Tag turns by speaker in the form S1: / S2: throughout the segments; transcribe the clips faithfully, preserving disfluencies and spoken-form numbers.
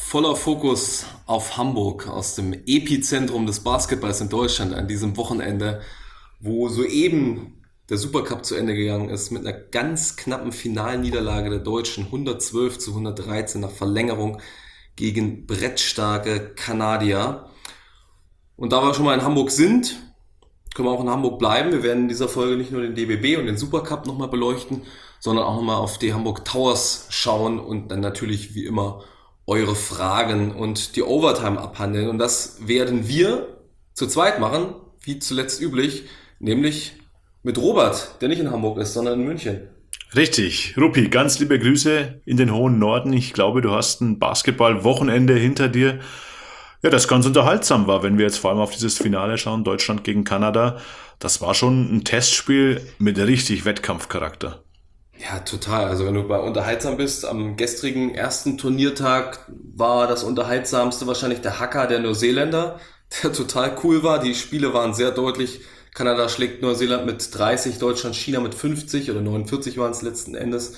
S1: Voller Fokus auf Hamburg aus dem Epizentrum des Basketballs in Deutschland an diesem Wochenende, wo soeben der Supercup zu Ende gegangen ist mit einer ganz knappen Finalniederlage der Deutschen, hundertzwölf zu hundertdreizehn nach Verlängerung gegen brettstarke Kanadier. Und da wir schon mal in Hamburg sind, können wir auch in Hamburg bleiben. Wir werden in dieser Folge nicht nur den D B B und den Supercup nochmal beleuchten, sondern auch nochmal auf die Hamburg Towers schauen und dann natürlich wie immer eure Fragen und die Overtime abhandeln. Und das werden wir zu zweit machen, wie zuletzt üblich, nämlich mit Robert, der nicht in Hamburg ist, sondern in München.
S2: Richtig. Ruppi, ganz liebe Grüße in den hohen Norden. Ich glaube, du hast ein Basketball-Wochenende hinter dir, ja, das ganz unterhaltsam war, wenn wir jetzt vor allem auf dieses Finale schauen, Deutschland gegen Kanada. Das war schon ein Testspiel mit richtig Wettkampfcharakter.
S1: Ja, total. Also wenn du bei unterhaltsam bist, am gestrigen ersten Turniertag war das unterhaltsamste wahrscheinlich der Hacker der Neuseeländer, der total cool war. Die Spiele waren sehr deutlich. Kanada schlägt Neuseeland mit dreißig, Deutschland China mit fünfzig oder neunundvierzig waren es letzten Endes.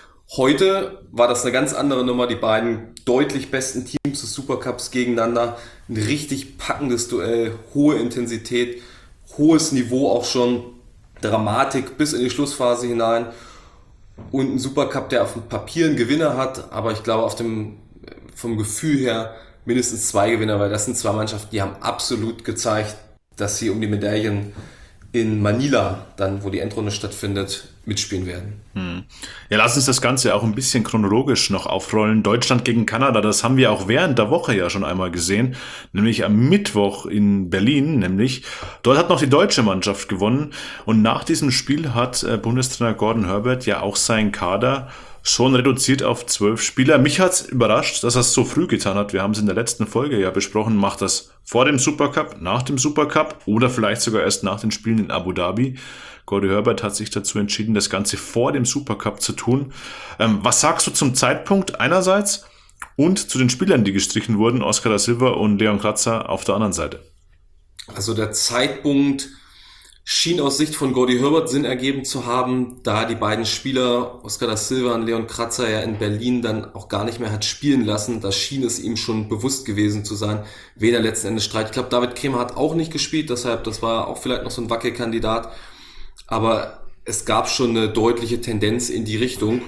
S1: Heute war das eine ganz andere Nummer. Die beiden deutlich besten Teams des Supercups gegeneinander. Ein richtig packendes Duell, hohe Intensität, hohes Niveau auch schon, Dramatik bis in die Schlussphase hinein. Und ein Supercup, der auf dem Papier einen Gewinner hat, aber ich glaube auf dem, vom Gefühl her mindestens zwei Gewinner, weil das sind zwei Mannschaften, die haben absolut gezeigt, dass sie um die Medaillen in Manila, dann wo die Endrunde stattfindet, mitspielen werden.
S2: Hm. Ja, lass uns das Ganze auch ein bisschen chronologisch noch aufrollen. Deutschland gegen Kanada, das haben wir auch während der Woche ja schon einmal gesehen, nämlich am Mittwoch in Berlin, nämlich. Dort hat noch die deutsche Mannschaft gewonnen und nach diesem Spiel hat äh, Bundestrainer Gordon Herbert ja auch seinen Kader schon reduziert auf zwölf Spieler. Mich hat's überrascht, dass er es so früh getan hat. Wir haben es in der letzten Folge ja besprochen. Macht das vor dem Supercup, nach dem Supercup oder vielleicht sogar erst nach den Spielen in Abu Dhabi. Gordon Herbert hat sich dazu entschieden, das Ganze vor dem Supercup zu tun. Ähm, was sagst du zum Zeitpunkt einerseits und zu den Spielern, die gestrichen wurden, Oscar da Silva und Leon Kratzer auf der anderen Seite?
S1: Also der Zeitpunkt schien aus Sicht von Gordy Herbert Sinn ergeben zu haben, da die beiden Spieler, Oscar da Silva und Leon Kratzer, ja in Berlin dann auch gar nicht mehr hat spielen lassen. Da schien es ihm schon bewusst gewesen zu sein, wen er letzten Endes streitet. Ich glaube, David Krämer hat auch nicht gespielt, deshalb, das war auch vielleicht noch so ein Wackelkandidat. Aber es gab schon eine deutliche Tendenz in die Richtung.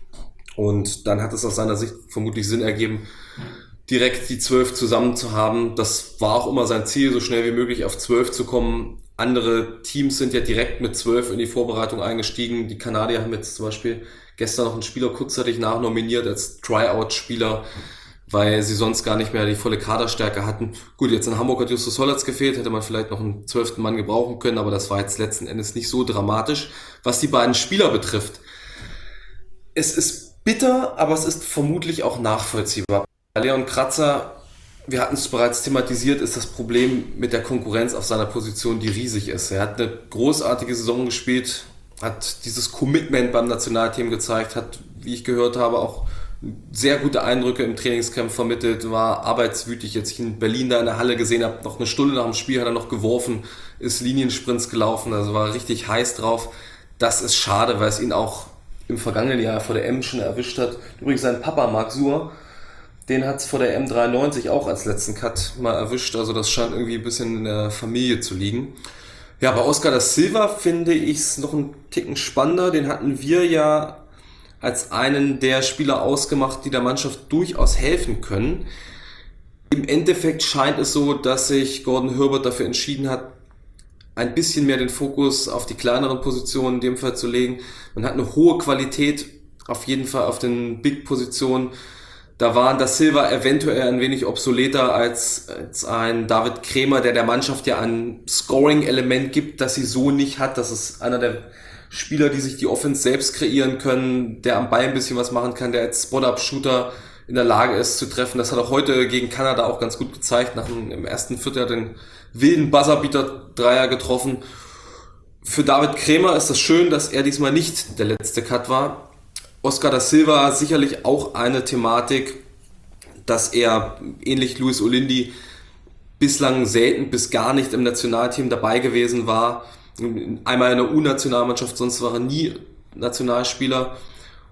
S1: Und dann hat es aus seiner Sicht vermutlich Sinn ergeben, direkt die zwölf zusammen zu haben. Das war auch immer sein Ziel, so schnell wie möglich auf zwölf zu kommen. Andere Teams sind ja direkt mit zwölf in die Vorbereitung eingestiegen. Die Kanadier haben jetzt zum Beispiel gestern noch einen Spieler kurzzeitig nachnominiert als Tryout-Spieler, weil sie sonst gar nicht mehr die volle Kaderstärke hatten. Gut, jetzt in Hamburg hat Justus Hollatz gefehlt, hätte man vielleicht noch einen zwölften Mann gebrauchen können, aber das war jetzt letzten Endes nicht so dramatisch. Was die beiden Spieler betrifft, es ist bitter, aber es ist vermutlich auch nachvollziehbar. Leon Kratzer, wir hatten es bereits thematisiert, ist das Problem mit der Konkurrenz auf seiner Position, die riesig ist. Er hat eine großartige Saison gespielt, hat dieses Commitment beim Nationalteam gezeigt, hat, wie ich gehört habe, auch sehr gute Eindrücke im Trainingscamp vermittelt, war arbeitswütig. Jetzt ich in Berlin da in der Halle gesehen habe, noch eine Stunde nach dem Spiel hat er noch geworfen, ist Liniensprints gelaufen, also war richtig heiß drauf. Das ist schade, weil es ihn auch im vergangenen Jahr vor der M schon erwischt hat. Übrigens sein Papa, Marc Suhr, den hat es vor der M dreiundneunzig auch als letzten Cut mal erwischt. Also das scheint irgendwie ein bisschen in der Familie zu liegen. Ja, bei Oscar da Silva finde ich es noch einen Ticken spannender. Den hatten wir ja als einen der Spieler ausgemacht, die der Mannschaft durchaus helfen können. Im Endeffekt scheint es so, dass sich Gordon Herbert dafür entschieden hat, ein bisschen mehr den Fokus auf die kleineren Positionen in dem Fall zu legen. Man hat eine hohe Qualität auf jeden Fall auf den Big-Positionen. Da war da Silva eventuell ein wenig obsoleter als, als ein David Krämer, der der Mannschaft ja ein Scoring-Element gibt, das sie so nicht hat. Das ist einer der Spieler, die sich die Offense selbst kreieren können, der am Ball ein bisschen was machen kann, der als Spot-Up-Shooter in der Lage ist zu treffen. Das hat er heute gegen Kanada auch ganz gut gezeigt. Nach dem, im ersten Viertel hat er den wilden Buzzerbeater-Dreier getroffen. Für David Krämer ist das schön, dass er diesmal nicht der letzte Cut war. Oscar da Silva sicherlich auch eine Thematik, dass er, ähnlich Luis Olindi, bislang selten bis gar nicht im Nationalteam dabei gewesen war. Einmal in der U-Nationalmannschaft, sonst war er nie Nationalspieler.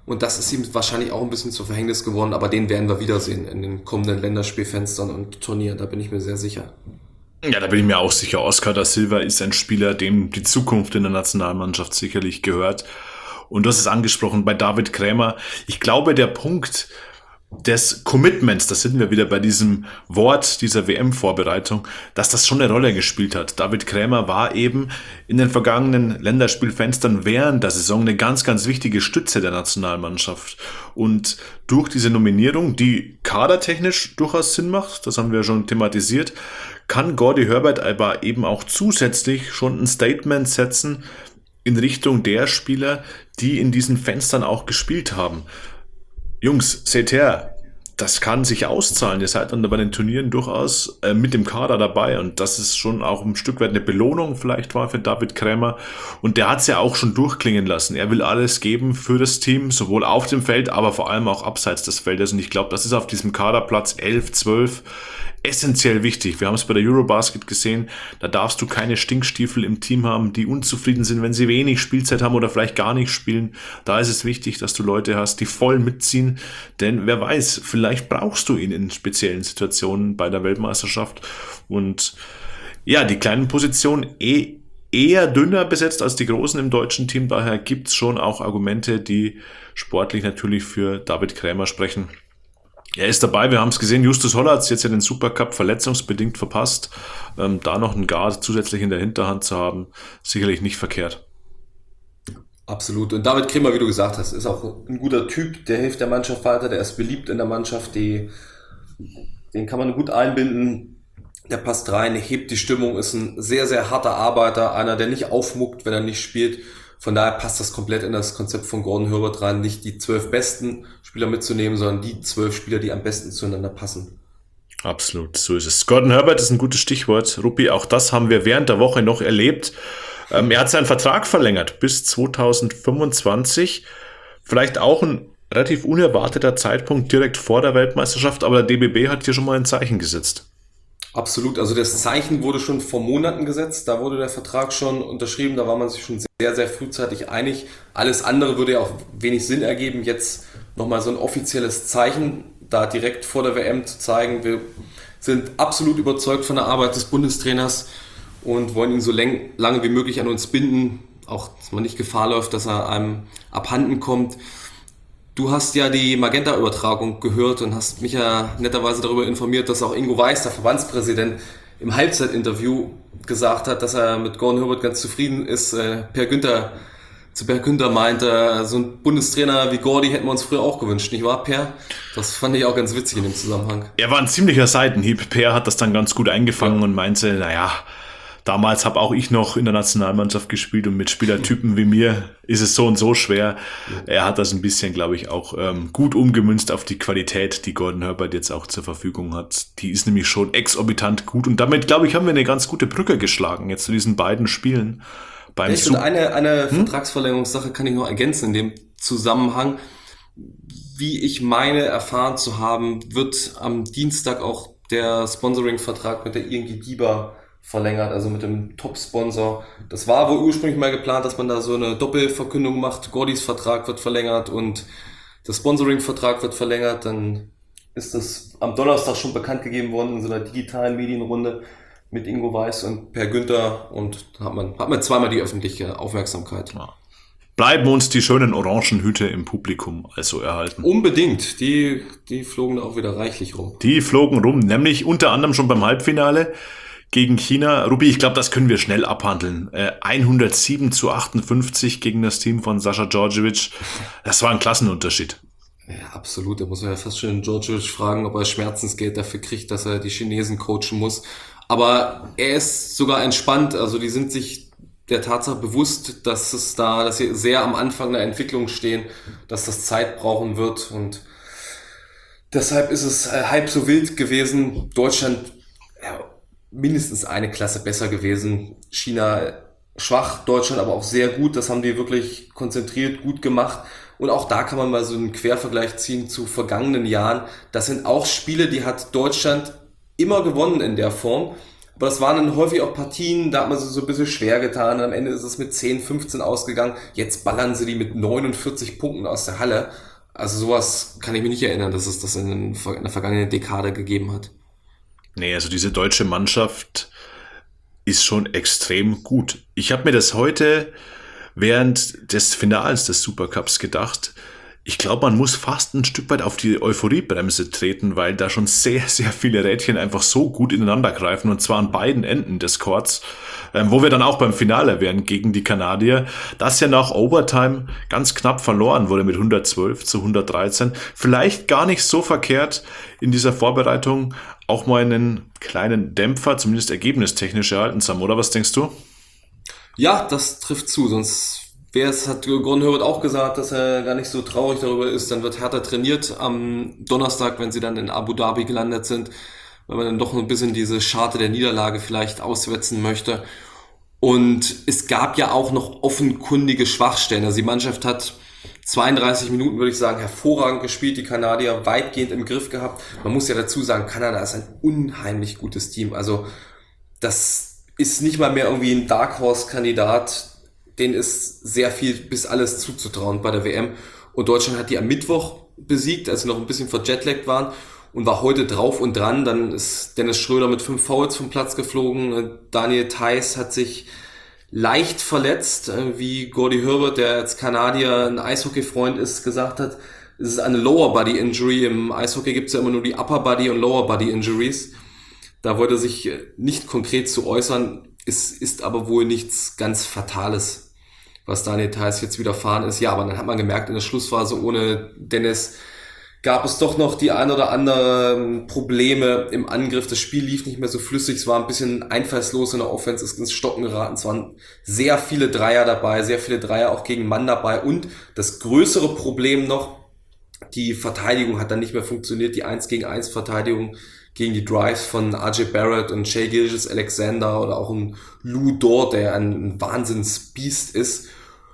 S1: Und das ist ihm wahrscheinlich auch ein bisschen zu Verhängnis geworden, aber den werden wir wiedersehen in den kommenden Länderspielfenstern und Turnieren, da bin ich mir sehr sicher.
S2: Ja, da bin ich mir auch sicher. Oscar da Silva ist ein Spieler, dem die Zukunft in der Nationalmannschaft sicherlich gehört. Und du hast es angesprochen bei David Krämer. Ich glaube, der Punkt des Commitments, da sind wir wieder bei diesem Wort dieser W M-Vorbereitung, dass das schon eine Rolle gespielt hat. David Krämer war eben in den vergangenen Länderspielfenstern während der Saison eine ganz, ganz wichtige Stütze der Nationalmannschaft. Und durch diese Nominierung, die kadertechnisch durchaus Sinn macht, das haben wir schon thematisiert, kann Gordy Herbert aber eben auch zusätzlich schon ein Statement setzen in Richtung der Spieler, die in diesen Fenstern auch gespielt haben. Jungs, seht her, das kann sich auszahlen. Ihr seid dann bei den Turnieren durchaus äh, mit dem Kader dabei und das ist schon auch ein Stück weit eine Belohnung vielleicht war für David Krämer. Und der hat es ja auch schon durchklingen lassen. Er will alles geben für das Team, sowohl auf dem Feld, aber vor allem auch abseits des Feldes. Und ich glaube, das ist auf diesem Kaderplatz elf, zwölf essentiell wichtig. Wir haben es bei der Eurobasket gesehen, da darfst du keine Stinkstiefel im Team haben, die unzufrieden sind, wenn sie wenig Spielzeit haben oder vielleicht gar nicht spielen. Da ist es wichtig, dass du Leute hast, die voll mitziehen, denn wer weiß, vielleicht brauchst du ihn in speziellen Situationen bei der Weltmeisterschaft. Und ja, die kleinen Positionen eh eher dünner besetzt als die großen im deutschen Team, daher gibt's schon auch Argumente, die sportlich natürlich für David Krämer sprechen. Er ist dabei, wir haben es gesehen, Justus Holler hat es jetzt ja den Supercup verletzungsbedingt verpasst. Ähm, da noch einen Guard zusätzlich in der Hinterhand zu haben, sicherlich nicht verkehrt.
S1: Absolut. Und David Krämer, wie du gesagt hast, ist auch ein guter Typ, der hilft der Mannschaft weiter, der ist beliebt in der Mannschaft, die, den kann man gut einbinden, der passt rein, hebt die Stimmung, ist ein sehr, sehr harter Arbeiter, einer, der nicht aufmuckt, wenn er nicht spielt. Von daher passt das komplett in das Konzept von Gordon Herbert rein, nicht die zwölf besten Spieler mitzunehmen, sondern die zwölf Spieler, die am besten zueinander passen.
S2: Absolut, so ist es. Gordon Herbert ist ein gutes Stichwort. Ruppi, auch das haben wir während der Woche noch erlebt. Ähm, er hat seinen Vertrag verlängert bis zweitausendfünfundzwanzig. Vielleicht auch ein relativ unerwarteter Zeitpunkt direkt vor der Weltmeisterschaft, aber der D B B hat hier schon mal ein Zeichen gesetzt.
S1: Absolut, also das Zeichen wurde schon vor Monaten gesetzt, da wurde der Vertrag schon unterschrieben, da war man sich schon sehr, sehr frühzeitig einig. Alles andere würde ja auch wenig Sinn ergeben, jetzt nochmal so ein offizielles Zeichen da direkt vor der W M zu zeigen. Wir sind absolut überzeugt von der Arbeit des Bundestrainers und wollen ihn so lang, lange wie möglich an uns binden, auch dass man nicht Gefahr läuft, dass er einem abhanden kommt. Du hast ja die Magenta-Übertragung gehört und hast mich ja netterweise darüber informiert, dass auch Ingo Weiß, der Verbandspräsident, im Halbzeitinterview gesagt hat, dass er mit Gordon Herbert ganz zufrieden ist. Per Günther, zu Per Günther meinte, so ein Bundestrainer wie Gordy hätten wir uns früher auch gewünscht, nicht wahr, Per? Das fand ich auch ganz witzig in dem Zusammenhang.
S2: Er war ein ziemlicher Seitenhieb. Per hat das dann ganz gut eingefangen ja. und meinte, naja, damals habe auch ich noch in der Nationalmannschaft gespielt und mit Spielertypen wie mir ist es so und so schwer. Er hat das ein bisschen, glaube ich, auch ähm, gut umgemünzt auf die Qualität, die Gordon Herbert jetzt auch zur Verfügung hat. Die ist nämlich schon exorbitant gut und damit, glaube ich, haben wir eine ganz gute Brücke geschlagen jetzt zu diesen beiden Spielen. Beim
S1: ja, und eine, eine hm? Vertragsverlängerungssache kann ich noch ergänzen in dem Zusammenhang. Wie ich meine erfahren zu haben, wird am Dienstag auch der Sponsoring-Vertrag mit der I N G DIBA verlängert, also mit dem Top-Sponsor. Das war wohl ursprünglich mal geplant, dass man da so eine Doppelverkündung macht. Gordys Vertrag wird verlängert und der Sponsoring-Vertrag wird verlängert. Dann ist das am Donnerstag schon bekannt gegeben worden in so einer digitalen Medienrunde mit Ingo Weiß und Per Günther und da hat man, hat man zweimal die öffentliche Aufmerksamkeit.
S2: Ja. Bleiben uns die schönen Orangenhüte im Publikum also erhalten.
S1: Unbedingt. Die, die flogen auch wieder reichlich rum.
S2: Die flogen rum, nämlich unter anderem schon beim Halbfinale gegen China. Rubi, ich glaube, das können wir schnell abhandeln. Äh, hundertsieben zu achtundfünfzig gegen das Team von Sascha Djordjevic. Das war ein Klassenunterschied.
S1: Ja, absolut. Da muss man ja fast schon Djordjevic fragen, ob er Schmerzensgeld dafür kriegt, dass er die Chinesen coachen muss. Aber er ist sogar entspannt. Also die sind sich der Tatsache bewusst, dass es da, dass sie sehr am Anfang der Entwicklung stehen, dass das Zeit brauchen wird. Und deshalb ist es halb so wild gewesen. Deutschland ja, mindestens eine Klasse besser gewesen. China schwach, Deutschland aber auch sehr gut. Das haben die wirklich konzentriert, gut gemacht. Und auch da kann man mal so einen Quervergleich ziehen zu vergangenen Jahren. Das sind auch Spiele, die hat Deutschland immer gewonnen in der Form. Aber das waren dann häufig auch Partien, da hat man sich so ein bisschen schwer getan. Am Ende ist es mit zehn, fünfzehn ausgegangen. Jetzt ballern sie die mit neunundvierzig Punkten aus der Halle. Also sowas kann ich mich nicht erinnern, dass es das in der vergangenen Dekade gegeben hat.
S2: Nee, also diese deutsche Mannschaft ist schon extrem gut. Ich habe mir das heute während des Finals des Supercups gedacht. Ich glaube, man muss fast ein Stück weit auf die Euphoriebremse treten, weil da schon sehr, sehr viele Rädchen einfach so gut ineinander greifen, und zwar an beiden Enden des Courts, ähm, wo wir dann auch beim Finale wären gegen die Kanadier, das ja nach Overtime ganz knapp verloren wurde mit hundertzwölf zu hundertdreizehn. Vielleicht gar nicht so verkehrt in dieser Vorbereitung auch mal einen kleinen Dämpfer, zumindest ergebnistechnisch, erhalten zu haben, oder was denkst du?
S1: Ja, das trifft zu, sonst wäre es, hat Gordon Herbert auch gesagt, dass er gar nicht so traurig darüber ist. Dann wird härter trainiert am Donnerstag, wenn sie dann in Abu Dhabi gelandet sind, weil man dann doch ein bisschen diese Scharte der Niederlage vielleicht auswetzen möchte. Und es gab ja auch noch offenkundige Schwachstellen. Also die Mannschaft hat zweiunddreißig Minuten, würde ich sagen, hervorragend gespielt, die Kanadier weitgehend im Griff gehabt. Man muss ja dazu sagen, Kanada ist ein unheimlich gutes Team. Also das ist nicht mal mehr irgendwie ein Dark Horse-Kandidat. Denen ist sehr viel bis alles zuzutrauen bei der W M. Und Deutschland hat die am Mittwoch besiegt, als sie noch ein bisschen verjetlaggt waren, und war heute drauf und dran. Dann ist Dennis Schröder mit fünf Fouls vom Platz geflogen. Daniel Theis hat sich leicht verletzt, wie Gordy Herbert, der als Kanadier ein Eishockey-Freund ist, gesagt hat. Es ist eine Lower Body Injury. Im Eishockey gibt es ja immer nur die Upper Body und Lower Body Injuries. Da wollte er sich nicht konkret zu äußern. Es ist aber wohl nichts ganz Fatales, was Daniel Theis jetzt widerfahren ist. Ja, aber dann hat man gemerkt, in der Schlussphase ohne Dennis gab es doch noch die ein oder andere Probleme im Angriff. Das Spiel lief nicht mehr so flüssig, es war ein bisschen einfallslos in der Offense, ist ins Stocken geraten. Es waren sehr viele Dreier dabei, sehr viele Dreier auch gegen Mann dabei. Und das größere Problem noch, die Verteidigung hat dann nicht mehr funktioniert, die eins gegen eins Verteidigung gegen die Drives von R J Barrett und Shai Gilgeous-Alexander oder auch ein Lou Dort, der ein Wahnsinnsbiest ist.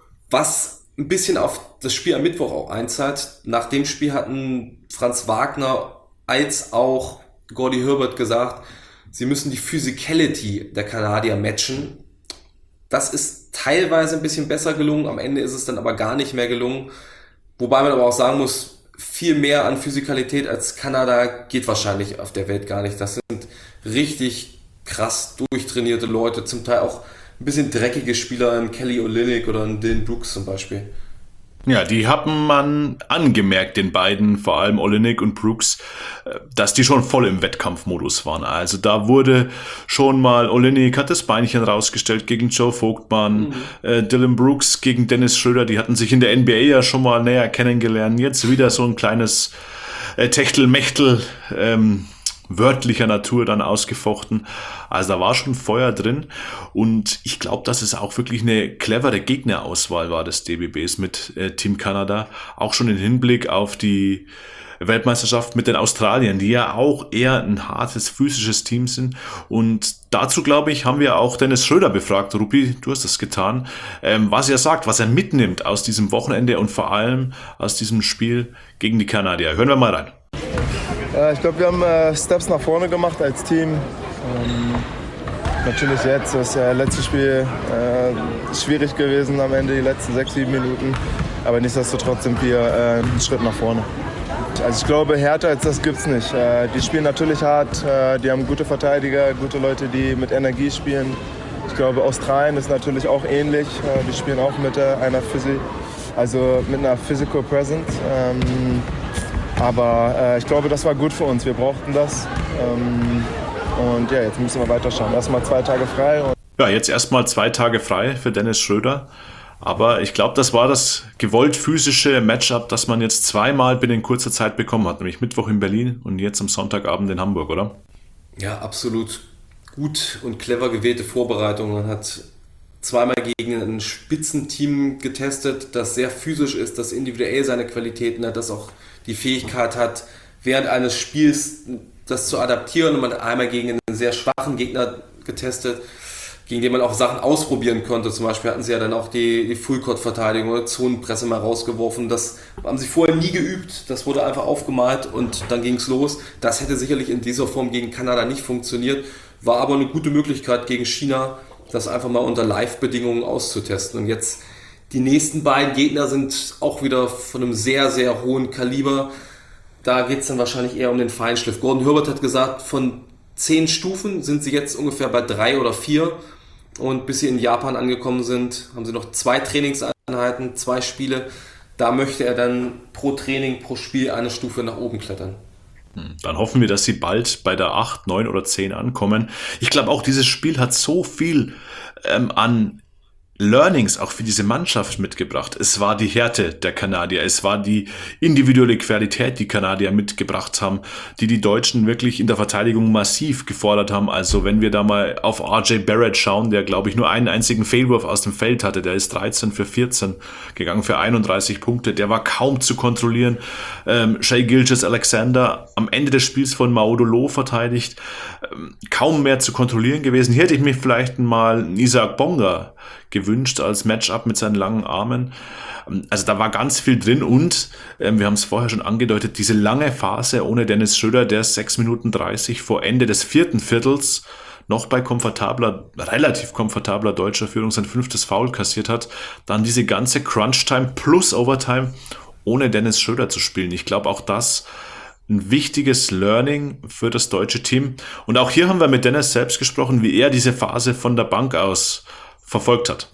S1: Was ein bisschen auf das Spiel am Mittwoch auch einzahlt. Nach dem Spiel hatten Franz Wagner als auch Gordy Herbert gesagt, sie müssen die Physicality der Kanadier matchen. Das ist teilweise ein bisschen besser gelungen, am Ende ist es dann aber gar nicht mehr gelungen. Wobei man aber auch sagen muss, viel mehr an Physikalität als Kanada geht wahrscheinlich auf der Welt gar nicht. Das sind richtig krass durchtrainierte Leute, zum Teil auch ein bisschen dreckige Spieler, ein Kelly Olynyk oder ein Dylan Brooks zum Beispiel.
S2: Ja, die haben man angemerkt, den beiden, vor allem Olynyk und Brooks, dass die schon voll im Wettkampfmodus waren. Also da wurde schon mal, Olynyk hat das Beinchen rausgestellt gegen Joe Vogtmann, mhm. äh, Dylan Brooks gegen Dennis Schröder, die hatten sich in der N B A ja schon mal näher kennengelernt. Jetzt wieder so ein kleines äh, Techtelmechtel, ähm, wörtlicher Natur dann ausgefochten. Also da war schon Feuer drin, und ich glaube, dass es auch wirklich eine clevere Gegnerauswahl war des D B Bs mit äh, Team Kanada, auch schon im Hinblick auf die Weltmeisterschaft mit den Australiern, die ja auch eher ein hartes physisches Team sind. Und dazu, glaube ich, haben wir auch Dennis Schröder befragt. Rupi, du hast das getan, ähm, was er sagt, was er mitnimmt aus diesem Wochenende und vor allem aus diesem Spiel gegen die Kanadier. Hören wir mal rein.
S3: Ich glaube, wir haben äh, Steps nach vorne gemacht als Team. Ähm, natürlich jetzt, das äh, letzte Spiel äh, schwierig gewesen am Ende, die letzten sechs, sieben Minuten. Aber nichtsdestotrotz sind wir äh, einen Schritt nach vorne. Also ich glaube, härter als das gibt's nicht. Äh, die spielen natürlich hart, äh, die haben gute Verteidiger, gute Leute, die mit Energie spielen. Ich glaube, Australien ist natürlich auch ähnlich. Äh, die spielen auch mit äh, einer Physi- also mit einer Physical Presence. Ähm, Aber äh, ich glaube, das war gut für uns. Wir brauchten das. Ähm, und ja, jetzt müssen wir weiterschauen. Erstmal zwei Tage frei. Und
S2: ja, jetzt erstmal zwei Tage frei für Dennis Schröder. Aber ich glaube, das war das gewollt physische Matchup, das man jetzt zweimal binnen kurzer Zeit bekommen hat. Nämlich Mittwoch in Berlin und jetzt am Sonntagabend in Hamburg, oder?
S1: Ja, absolut gut und clever gewählte Vorbereitung. Man hat zweimal gegen ein Spitzenteam getestet, das sehr physisch ist, das individuell seine Qualitäten hat, das auch die Fähigkeit hat, während eines Spiels das zu adaptieren. Und man hat einmal gegen einen sehr schwachen Gegner getestet, gegen den man auch Sachen ausprobieren konnte. Zum Beispiel hatten sie ja dann auch die, die Full-Court-Verteidigung oder Zonenpresse mal rausgeworfen. Das haben sie vorher nie geübt. Das wurde einfach aufgemalt und dann ging es los. Das hätte sicherlich in dieser Form gegen Kanada nicht funktioniert. war aber eine gute Möglichkeit gegen China, das einfach mal unter Live-Bedingungen auszutesten. Und jetzt die nächsten beiden Gegner sind auch wieder von einem sehr, sehr hohen Kaliber. Da geht es dann wahrscheinlich eher um den Feinschliff. Gordon Herbert hat gesagt, von zehn Stufen sind sie jetzt ungefähr bei drei oder vier. Und bis sie in Japan angekommen sind, haben sie noch zwei Trainingseinheiten, zwei Spiele. Da möchte er dann pro Training, pro Spiel eine Stufe nach oben klettern.
S2: Dann hoffen wir, dass sie bald bei der acht, neun oder zehn ankommen. Ich glaube auch, dieses Spiel hat so viel ähm, an Learnings auch für diese Mannschaft mitgebracht. Es war die Härte der Kanadier, es war die individuelle Qualität, die Kanadier mitgebracht haben, die die Deutschen wirklich in der Verteidigung massiv gefordert haben. Also wenn wir da mal auf R J Barrett schauen, der glaube ich nur einen einzigen Fehlwurf aus dem Feld hatte, der ist dreizehn für vierzehn gegangen für einunddreißig Punkte, der war kaum zu kontrollieren. Ähm, Shai Gilgeous-Alexander am Ende des Spiels von Maudolo verteidigt, ähm, kaum mehr zu kontrollieren gewesen. Hier hätte ich mir vielleicht mal einen Isaac Bonga gewünscht als Matchup mit seinen langen Armen. Also da war ganz viel drin und ähm, wir haben es vorher schon angedeutet, diese lange Phase ohne Dennis Schröder, der sechs Minuten dreißig vor Ende des vierten Viertels noch bei komfortabler, relativ komfortabler deutscher Führung sein fünftes Foul kassiert hat. Dann diese ganze Crunch-Time plus Overtime ohne Dennis Schröder zu spielen. Ich glaube auch das ein wichtiges Learning für das deutsche Team. Und auch hier haben wir mit Dennis selbst gesprochen, wie er diese Phase von der Bank aus verfolgt hat.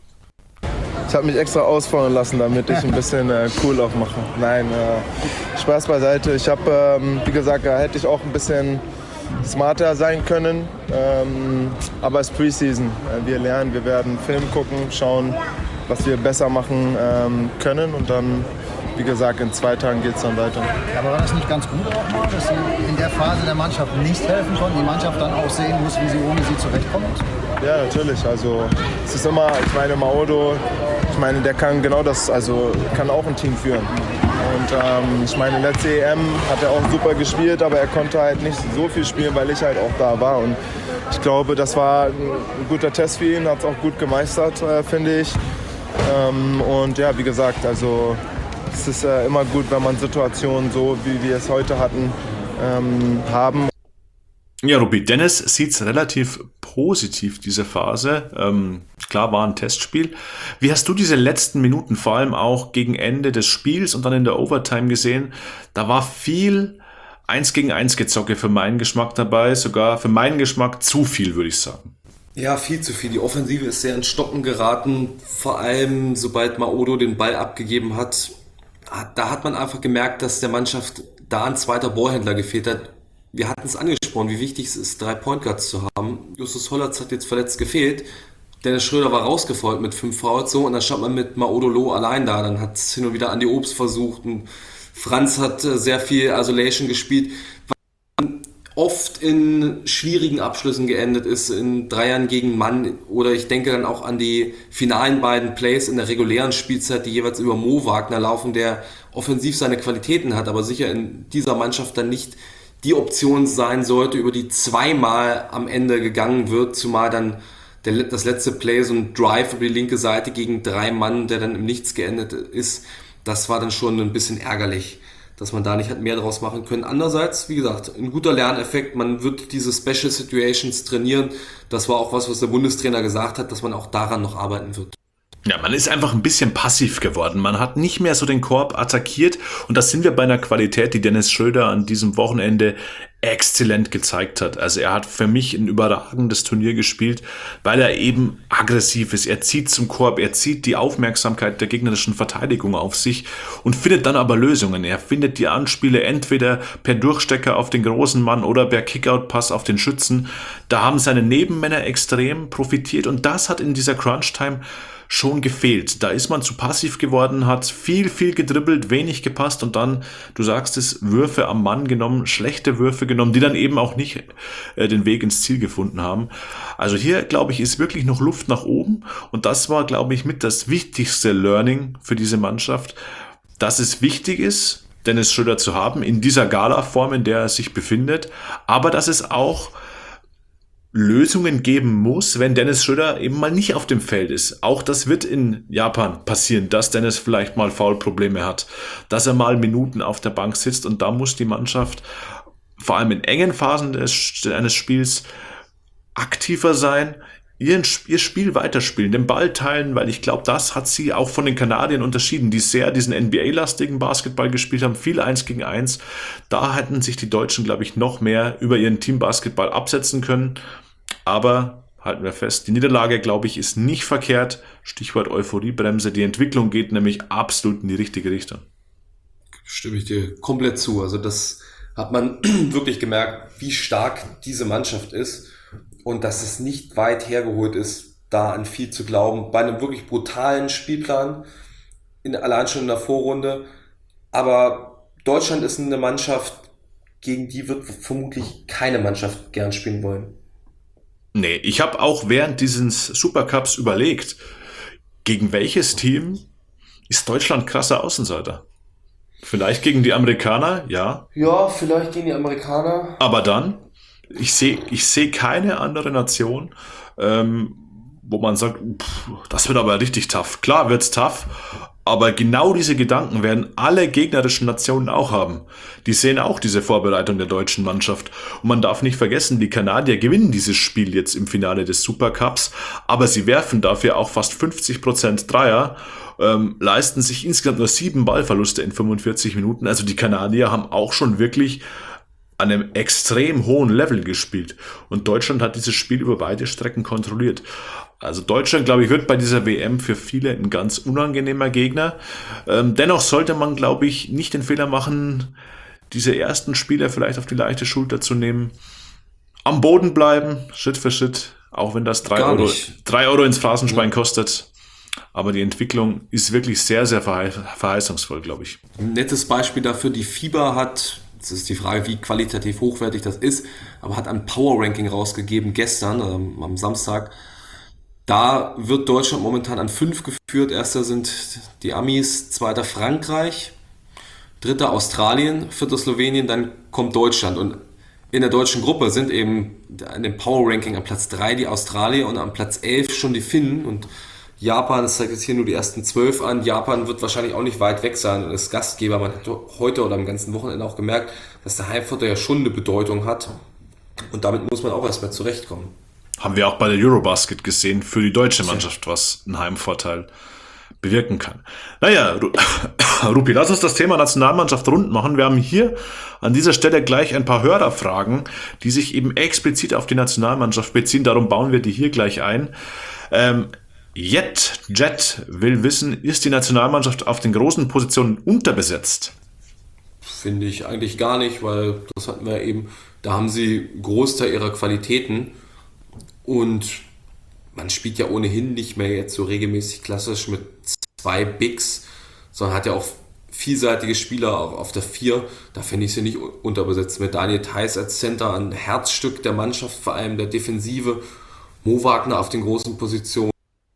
S3: Ich habe mich extra ausfallen lassen, damit ich ein bisschen äh, cool aufmache. Nein, äh, Spaß beiseite. Ich habe, ähm, wie gesagt, da hätte ich auch ein bisschen smarter sein können. Ähm, aber es ist Preseason. Äh, wir lernen, wir werden Film gucken, schauen, was wir besser machen ähm, können. Und dann, wie gesagt, in zwei Tagen geht es dann weiter.
S4: Aber war das nicht ganz gut auch mal, dass Sie in der Phase der Mannschaft nicht helfen konnten, die Mannschaft dann auch sehen muss, wie sie ohne Sie zurechtkommt?
S3: Ja, natürlich. Also es ist immer, ich meine, Maodo, ich meine, der kann genau das, also kann auch ein Team führen. Und ähm, ich meine, letzte E M hat er auch super gespielt, aber er konnte halt nicht so viel spielen, weil ich halt auch da war. Und ich glaube, das war ein guter Test für ihn, hat es auch gut gemeistert, äh, finde ich. Ähm, und ja, wie gesagt, also es ist äh, immer gut, wenn man Situationen so, wie wir es heute hatten, ähm, haben.
S2: Ja, Ruby, Dennis sieht es relativ positiv, diese Phase. Ähm, klar, war ein Testspiel. Wie hast du diese letzten Minuten, vor allem auch gegen Ende des Spiels und dann in der Overtime gesehen? Da war viel eins gegen eins Gezocke für meinen Geschmack dabei, sogar für meinen Geschmack zu viel, würde ich sagen.
S1: Ja, viel zu viel. Die Offensive ist sehr ins Stocken geraten, vor allem sobald Maodo den Ball abgegeben hat. Da hat man einfach gemerkt, dass der Mannschaft da ein zweiter Ballhändler gefehlt hat. Wir hatten es angesprochen, wie wichtig es ist, drei Point Guards zu haben. Justus Hollatz hat jetzt verletzt gefehlt. Dennis Schröder war rausgefolgt mit fünf Fouls so und dann stand man mit Maudolo allein da. Dann hat es hin und wieder Andi Obst versucht und Franz hat sehr viel Isolation gespielt. Was oft in schwierigen Abschlüssen geendet ist, in Dreiern gegen Mann oder ich denke dann auch an die finalen beiden Plays in der regulären Spielzeit, die jeweils über Mo Wagner laufen, der offensiv seine Qualitäten hat, aber sicher in dieser Mannschaft dann nicht die Option sein sollte, über die zweimal am Ende gegangen wird, zumal dann der, das letzte Play so ein Drive über die linke Seite gegen drei Mann, der dann im Nichts geendet ist, das war dann schon ein bisschen ärgerlich, dass man da nicht hat mehr draus machen können. Andererseits, wie gesagt, ein guter Lerneffekt, man wird diese Special Situations trainieren, das war auch was, was der Bundestrainer gesagt hat, dass man auch daran noch arbeiten wird.
S2: Ja, man ist einfach ein bisschen passiv geworden. Man hat nicht mehr so den Korb attackiert und das sind wir bei einer Qualität, die Dennis Schröder an diesem Wochenende exzellent gezeigt hat. Also er hat für mich ein überragendes Turnier gespielt, weil er eben aggressiv ist. Er zieht zum Korb, er zieht die Aufmerksamkeit der gegnerischen Verteidigung auf sich und findet dann aber Lösungen. Er findet die Anspiele entweder per Durchstecker auf den großen Mann oder per Kickout-Pass auf den Schützen. Da haben seine Nebenmänner extrem profitiert und das hat in dieser Crunch-Time schon gefehlt. Da ist man zu passiv geworden, hat viel, viel gedribbelt, wenig gepasst und dann, du sagst es, Würfe am Mann genommen, schlechte Würfe genommen, die dann eben auch nicht äh, den Weg ins Ziel gefunden haben. Also hier, glaube ich, ist wirklich noch Luft nach oben und das war, glaube ich, mit das wichtigste Learning für diese Mannschaft, dass es wichtig ist, Dennis Schröder zu haben, in dieser Gala-Form, in der er sich befindet, aber dass es auch Lösungen geben muss, wenn Dennis Schröder eben mal nicht auf dem Feld ist. Auch das wird in Japan passieren, dass Dennis vielleicht mal Foulprobleme hat, dass er mal Minuten auf der Bank sitzt und da muss die Mannschaft vor allem in engen Phasen des, eines Spiels aktiver sein, ihren, ihr Spiel weiterspielen, den Ball teilen, weil ich glaube, das hat sie auch von den Kanadiern unterschieden, die sehr diesen N B A-lastigen Basketball gespielt haben, viel eins gegen eins. Da hätten sich die Deutschen, glaube ich, noch mehr über ihren Teambasketball absetzen können. Aber halten wir fest, die Niederlage, glaube ich, ist nicht verkehrt. Stichwort Euphoriebremse. Die Entwicklung geht nämlich absolut in die richtige Richtung.
S1: Stimme ich dir komplett zu. Also das hat man wirklich gemerkt, wie stark diese Mannschaft ist. Und dass es nicht weit hergeholt ist, da an viel zu glauben. Bei einem wirklich brutalen Spielplan, in, allein schon in der Vorrunde. Aber Deutschland ist eine Mannschaft, gegen die wird vermutlich keine Mannschaft gern spielen wollen.
S2: Nee, ich habe auch während dieses Supercups überlegt, gegen welches Team ist Deutschland krasser Außenseiter? Vielleicht gegen die Amerikaner, ja.
S1: Ja, vielleicht gegen die Amerikaner.
S2: Aber dann... Ich sehe ich seh keine andere Nation, ähm, wo man sagt, pff, das wird aber richtig tough. Klar wird's tough, aber genau diese Gedanken werden alle gegnerischen Nationen auch haben. Die sehen auch diese Vorbereitung der deutschen Mannschaft. Und man darf nicht vergessen, die Kanadier gewinnen dieses Spiel jetzt im Finale des Supercups, aber sie werfen dafür auch fast fünfzig Prozent Dreier, ähm, leisten sich insgesamt nur sieben Ballverluste in fünfundvierzig Minuten. Also die Kanadier haben auch schon wirklich an einem extrem hohen Level gespielt. Und Deutschland hat dieses Spiel über beide Strecken kontrolliert. Also Deutschland, glaube ich, wird bei dieser W M für viele ein ganz unangenehmer Gegner. Ähm, dennoch sollte man, glaube ich, nicht den Fehler machen, diese ersten Spieler vielleicht auf die leichte Schulter zu nehmen. Am Boden bleiben, Schritt für Schritt, auch wenn das drei Euro, drei Euro ins Phrasenschwein ja. kostet. Aber die Entwicklung ist wirklich sehr, sehr verheißungsvoll, glaube ich.
S1: Ein nettes Beispiel dafür, die FIBA hat, das ist die Frage, wie qualitativ hochwertig das ist, aber hat ein Power-Ranking rausgegeben gestern, ähm, am Samstag. Da wird Deutschland momentan an fünf geführt. Erster sind die Amis, zweiter Frankreich, dritter Australien, vierter Slowenien, dann kommt Deutschland. Und in der deutschen Gruppe sind eben in dem Power-Ranking an Platz drei die Australier und an Platz elf schon die Finnen. Und Japan, das zeigt jetzt hier nur die ersten zwölf an. Japan wird wahrscheinlich auch nicht weit weg sein als Gastgeber. Man hat heute oder am ganzen Wochenende auch gemerkt, dass der Heimvorteil ja schon eine Bedeutung hat. Und damit muss man auch erstmal zurechtkommen.
S2: Haben wir auch bei der Eurobasket gesehen, für die deutsche Mannschaft, was ein Heimvorteil bewirken kann. Naja, Rupi, lass uns das Thema Nationalmannschaft rund machen. Wir haben hier an dieser Stelle gleich ein paar Hörerfragen, die sich eben explizit auf die Nationalmannschaft beziehen. Darum bauen wir die hier gleich ein. Ähm, Jet, Jet will wissen, ist die Nationalmannschaft auf den großen Positionen unterbesetzt?
S1: Finde ich eigentlich gar nicht, weil das hatten wir eben, da haben sie Großteil ihrer Qualitäten und man spielt ja ohnehin nicht mehr jetzt so regelmäßig klassisch mit zwei Bigs, sondern hat ja auch vielseitige Spieler auch auf der vier. Da finde ich sie nicht unterbesetzt. Mit Daniel Theiss als Center, ein Herzstück der Mannschaft, vor allem der Defensive. Mo Wagner auf den großen Positionen.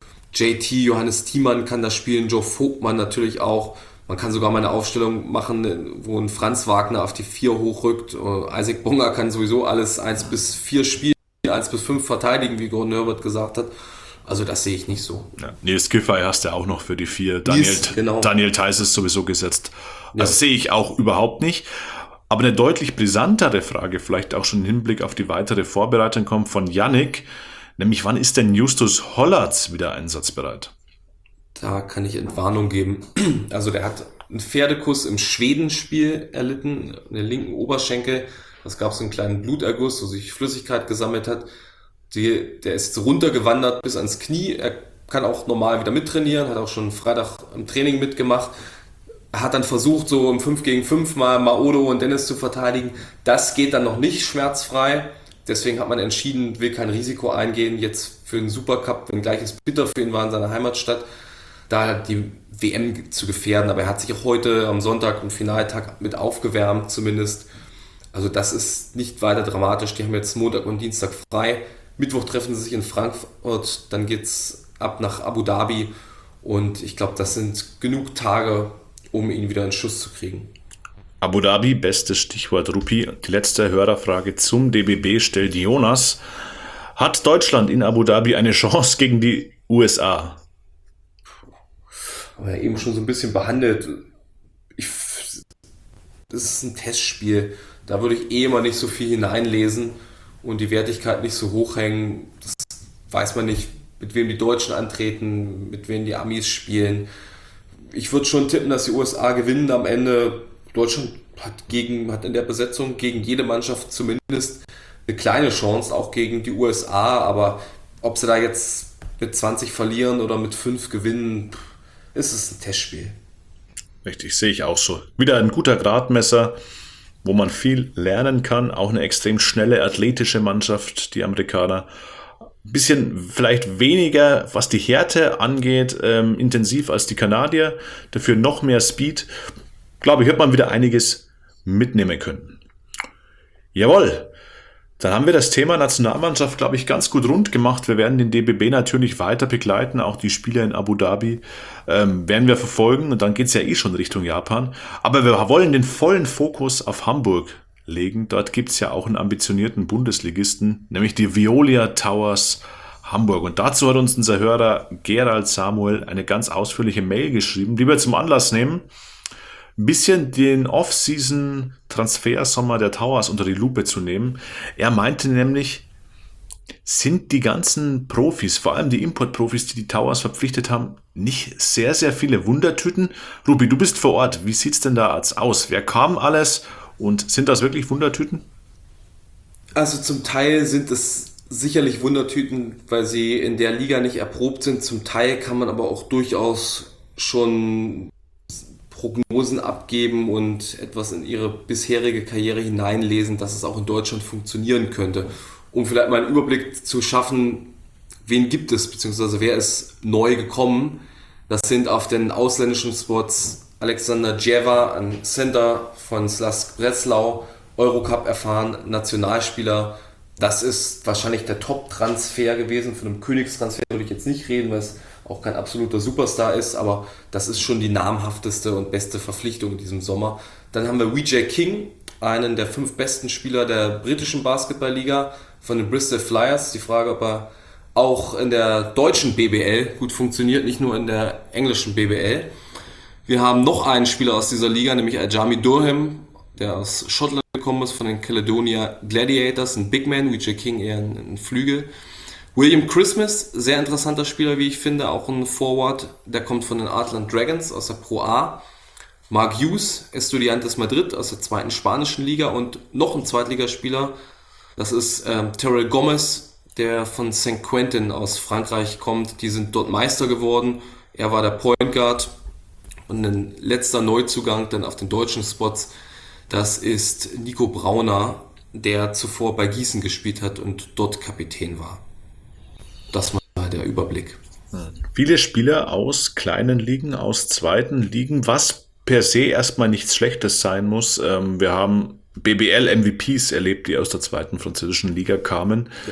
S1: J T, Johannes Thiemann kann das spielen, Joe Vogtmann natürlich auch. Man kann sogar mal eine Aufstellung machen, wo ein Franz Wagner auf die vier hochrückt. Isaac Bonga kann sowieso alles eins bis vier spielen, eins bis fünf verteidigen, wie Gordon Herbert gesagt hat. Also das sehe ich nicht so.
S2: Ja, Nils Giffey hast du auch noch für die vier. Daniel,
S1: Nils, genau.
S2: Daniel Theiss ist sowieso gesetzt. Also ja. Sehe ich auch überhaupt nicht. Aber eine deutlich brisantere Frage, vielleicht auch schon im Hinblick auf die weitere Vorbereitung, kommt von Yannick. Nämlich, wann ist denn Justus Hollatz wieder einsatzbereit?
S1: Da kann ich Entwarnung geben. Also der hat einen Pferdekuss im Schwedenspiel erlitten, in den linken Oberschenkel. Das gab so einen kleinen Bluterguss, wo sich Flüssigkeit gesammelt hat. Die, der ist runtergewandert bis ans Knie. Er kann auch normal wieder mittrainieren, hat auch schon Freitag im Training mitgemacht. Er hat dann versucht, so im fünf gegen fünf mal Maodo und Dennis zu verteidigen. Das geht dann noch nicht schmerzfrei. Deswegen hat man entschieden, will kein Risiko eingehen, jetzt für den Supercup, wenngleich es bitter für ihn war in seiner Heimatstadt, da die W M zu gefährden. Aber er hat sich auch heute am Sonntag, am Finaltag, mit aufgewärmt zumindest. Also das ist nicht weiter dramatisch. Die haben jetzt Montag und Dienstag frei. Mittwoch treffen sie sich in Frankfurt, dann geht's ab nach Abu Dhabi. Und ich glaube, das sind genug Tage, um ihn wieder in Schuss zu kriegen.
S2: Abu Dhabi, bestes Stichwort Rupi. Die letzte Hörerfrage zum D B B stellt Jonas. Hat Deutschland in Abu Dhabi eine Chance gegen die U S A?
S1: Aber ja eben schon so ein bisschen behandelt. Ich, das ist ein Testspiel. Da würde ich eh mal nicht so viel hineinlesen. und die Wertigkeit nicht so hoch hängen. Das weiß man nicht, mit wem die Deutschen antreten, mit wem die Amis spielen. Ich würde schon tippen, dass die U S A gewinnen am Ende. Deutschland hat, gegen, hat in der Besetzung gegen jede Mannschaft zumindest eine kleine Chance, auch gegen die U S A. Aber ob sie da jetzt mit zwanzig verlieren oder mit fünf gewinnen, ist es ein Testspiel.
S2: Richtig, sehe ich auch so. Wieder ein guter Gradmesser, wo man viel lernen kann. Auch eine extrem schnelle, athletische Mannschaft, die Amerikaner. Ein bisschen vielleicht weniger, was die Härte angeht, ähm, intensiv als die Kanadier. Dafür noch mehr Speed. Glaube ich, wird man wieder einiges mitnehmen können. Jawohl. Dann haben wir das Thema Nationalmannschaft, glaube ich, ganz gut rund gemacht. Wir werden den D B B natürlich weiter begleiten, auch die Spiele in Abu Dhabi ähm, werden wir verfolgen und dann geht es ja eh schon Richtung Japan. Aber wir wollen den vollen Fokus auf Hamburg legen. Dort gibt es ja auch einen ambitionierten Bundesligisten, nämlich die Veolia Towers Hamburg. Und dazu hat uns unser Hörer Gerald Samuel eine ganz ausführliche Mail geschrieben, die wir zum Anlass nehmen, ein bisschen den Off-Season-Transfersommer der Towers unter die Lupe zu nehmen. Er meinte nämlich, sind die ganzen Profis, vor allem die Import-Profis, die die Towers verpflichtet haben, nicht sehr, sehr viele Wundertüten? Ruby, du bist vor Ort. Wie sieht es denn da aus? Wer kam alles und sind das wirklich Wundertüten?
S1: Also zum Teil sind es sicherlich Wundertüten, weil sie in der Liga nicht erprobt sind. Zum Teil kann man aber auch durchaus schon Prognosen abgeben und etwas in ihre bisherige Karriere hineinlesen, dass es auch in Deutschland funktionieren könnte. Um vielleicht mal einen Überblick zu schaffen, wen gibt es, beziehungsweise wer ist neu gekommen. Das sind auf den ausländischen Spots Alexander Djeva, ein Center von Slask Breslau, Eurocup erfahren, Nationalspieler. Das ist wahrscheinlich der Top-Transfer gewesen. Von einem Königstransfer würde ich jetzt nicht reden, weil es auch kein absoluter Superstar ist, aber das ist schon die namhafteste und beste Verpflichtung in diesem Sommer. Dann haben wir Vijay King, einen der fünf besten Spieler der britischen Basketballliga von den Bristol Flyers. Die Frage, ob er auch in der deutschen B B L gut funktioniert, nicht nur in der englischen B B L. Wir haben noch einen Spieler aus dieser Liga, nämlich Ajami Durham, der aus Schottland gekommen ist, von den Caledonia Gladiators, ein Big Man, Vijay King eher ein, ein Flügel. William Christmas, sehr interessanter Spieler, wie ich finde, auch ein Forward, der kommt von den Artland Dragons aus der Pro A. Mark Hughes, Estudiantes Madrid aus der zweiten spanischen Liga und noch ein Zweitligaspieler, das ist ähm, Terrell Gomez, der von Saint Quentin aus Frankreich kommt. Die sind dort Meister geworden. Er war der Point Guard und ein letzter Neuzugang dann auf den deutschen Spots, das ist Nico Brauner, der zuvor bei Gießen gespielt hat und dort Kapitän war. Das war der Überblick.
S2: Viele Spieler aus kleinen Ligen, aus zweiten Ligen, was per se erstmal nichts Schlechtes sein muss. Wir haben B B L-M V Ps erlebt, die aus der zweiten französischen Liga kamen. Ja.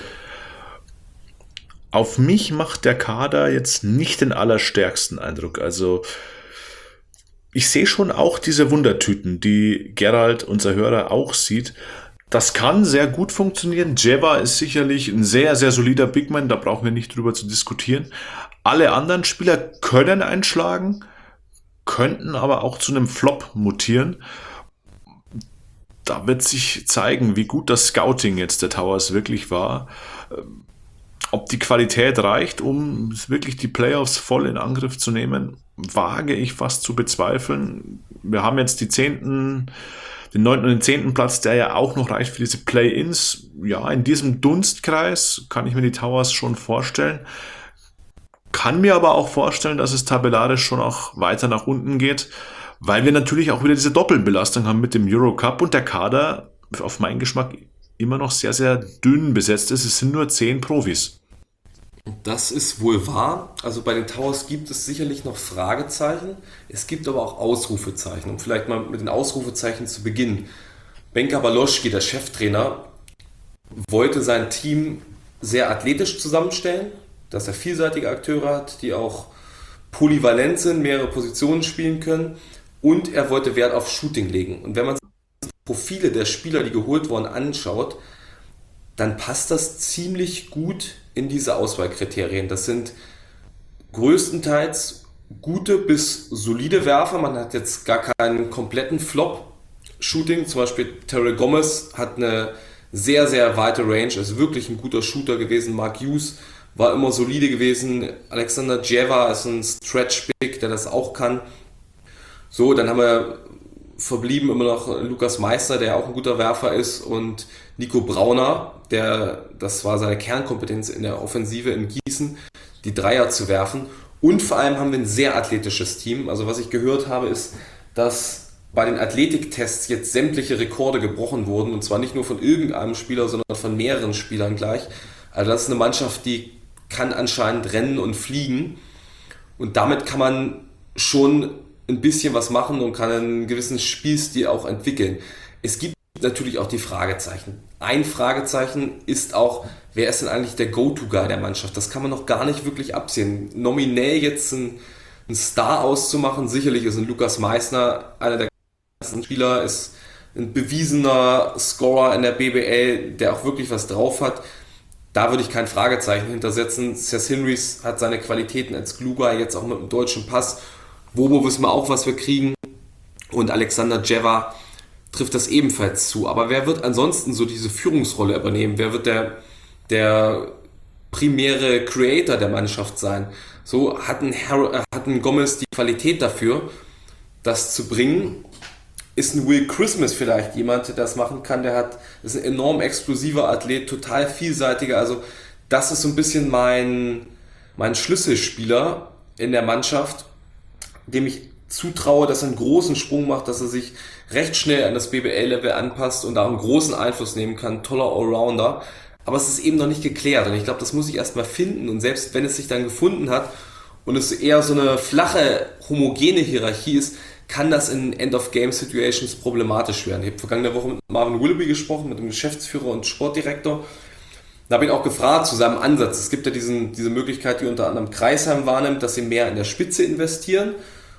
S2: Auf mich macht der Kader jetzt nicht den allerstärksten Eindruck. Also ich sehe schon auch diese Wundertüten, die Gerald, unser Hörer, auch sieht. Das kann sehr gut funktionieren. Djeva ist sicherlich ein sehr, sehr solider Bigman, da brauchen wir nicht drüber zu diskutieren. Alle anderen Spieler können einschlagen, könnten aber auch zu einem Flop mutieren. Da wird sich zeigen, wie gut das Scouting jetzt der Towers wirklich war. Ob die Qualität reicht, um wirklich die Playoffs voll in Angriff zu nehmen, wage ich fast zu bezweifeln. Wir haben jetzt die zehnten den neunten und den zehnten Platz, der ja auch noch reicht für diese Play-Ins. Ja, in diesem Dunstkreis kann ich mir die Towers schon vorstellen. Kann mir aber auch vorstellen, dass es tabellarisch schon auch weiter nach unten geht, weil wir natürlich auch wieder diese Doppelbelastung haben mit dem Eurocup und der Kader auf meinen Geschmack immer noch sehr, sehr dünn besetzt ist. Es sind nur zehn Profis.
S1: Das ist wohl wahr. Also bei den Towers gibt es sicherlich noch Fragezeichen. Es gibt aber auch Ausrufezeichen. Um vielleicht mal mit den Ausrufezeichen zu beginnen. Benka Baloschki, der Cheftrainer, wollte sein Team sehr athletisch zusammenstellen, dass er vielseitige Akteure hat, die auch polyvalent sind, mehrere Positionen spielen können. Und er wollte Wert auf Shooting legen. Und wenn man sich die Profile der Spieler, die geholt wurden, anschaut, dann passt das ziemlich gut in diese Auswahlkriterien. Das sind größtenteils gute bis solide Werfer. Man hat jetzt gar keinen kompletten Flop-Shooting. Zum Beispiel Terrell Gomez hat eine sehr, sehr weite Range, ist wirklich ein guter Shooter gewesen. Mark Hughes war immer solide gewesen. Alexander Djeva ist ein Stretch-Big, der das auch kann. So, dann haben wir verblieben immer noch Lukas Meissner, der auch ein guter Werfer ist, und Nico Brauner, der, das war seine Kernkompetenz in der Offensive in Gießen, die Dreier zu werfen. Und vor allem haben wir ein sehr athletisches Team. Also was ich gehört habe, ist, dass bei den Athletiktests jetzt sämtliche Rekorde gebrochen wurden, und zwar nicht nur von irgendeinem Spieler, sondern von mehreren Spielern gleich. Also das ist eine Mannschaft, die kann anscheinend rennen und fliegen, und damit kann man schon ein bisschen was machen und kann einen gewissen Spielstil auch entwickeln. Es gibt natürlich auch die Fragezeichen. Ein Fragezeichen ist auch, wer ist denn eigentlich der Go-To-Guy der Mannschaft? Das kann man noch gar nicht wirklich absehen. Nominell jetzt einen, einen Star auszumachen, sicherlich ist ein Lukas Meissner einer der besten Spieler, ist ein bewiesener Scorer in der B B L, der auch wirklich was drauf hat. Da würde ich kein Fragezeichen hintersetzen. Seth Hinrichs hat seine Qualitäten als Glue-Guy, jetzt auch mit dem deutschen Pass. Wobo wissen wir auch, was wir kriegen. Und Alexander Djeva trifft das ebenfalls zu. Aber wer wird ansonsten so diese Führungsrolle übernehmen? Wer wird der, der primäre Creator der Mannschaft sein? So hat ein, Har- hat ein Gomez die Qualität dafür, das zu bringen. Ist ein Will Christmas vielleicht jemand, der das machen kann? Der hat, ist ein enorm explosiver Athlet, total vielseitiger. Also das ist so ein bisschen mein, mein Schlüsselspieler in der Mannschaft, dem ich zutraue, dass er einen großen Sprung macht, dass er sich recht schnell an das B B L-Level anpasst und da einen großen Einfluss nehmen kann. Toller Allrounder. Aber es ist eben noch nicht geklärt, und ich glaube, das muss ich erstmal finden, und selbst wenn es sich dann gefunden hat und es eher so eine flache, homogene Hierarchie ist, kann das in End-of-Game-Situations problematisch werden. Ich habe vergangene Woche mit Marvin Willoughby gesprochen, mit dem Geschäftsführer und Sportdirektor. Da habe ich ihn auch gefragt zu seinem Ansatz. Es gibt ja diesen, diese Möglichkeit, die unter anderem Kreisheim wahrnimmt, dass sie mehr in der Spitze investieren.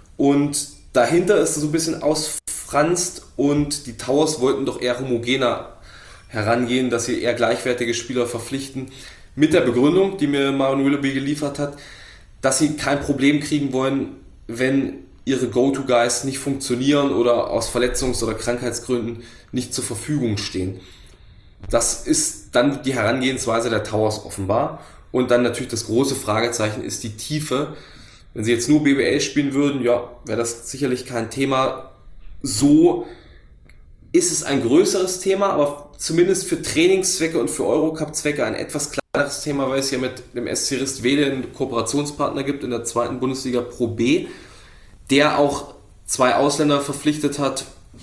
S1: Und dahinter ist es so ein bisschen ausfranst, und die Towers wollten doch eher homogener herangehen, dass sie eher gleichwertige Spieler verpflichten. Mit der Begründung, die mir Marvin Willoughby geliefert hat, dass sie kein Problem kriegen wollen, wenn ihre Go-To-Guys nicht funktionieren oder aus Verletzungs- oder Krankheitsgründen nicht zur Verfügung stehen. Das ist dann die Herangehensweise der Towers offenbar. Und dann natürlich das große Fragezeichen ist die Tiefe. Wenn sie jetzt nur B B L spielen würden, ja, wäre das sicherlich kein Thema. So ist es ein größeres Thema, aber zumindest für Trainingszwecke und für Eurocup-Zwecke ein etwas kleineres Thema, weil es ja mit dem S C Rist-Wede einen Kooperationspartner gibt in der zweiten Bundesliga Pro B, der auch zwei Ausländer verpflichtet hat,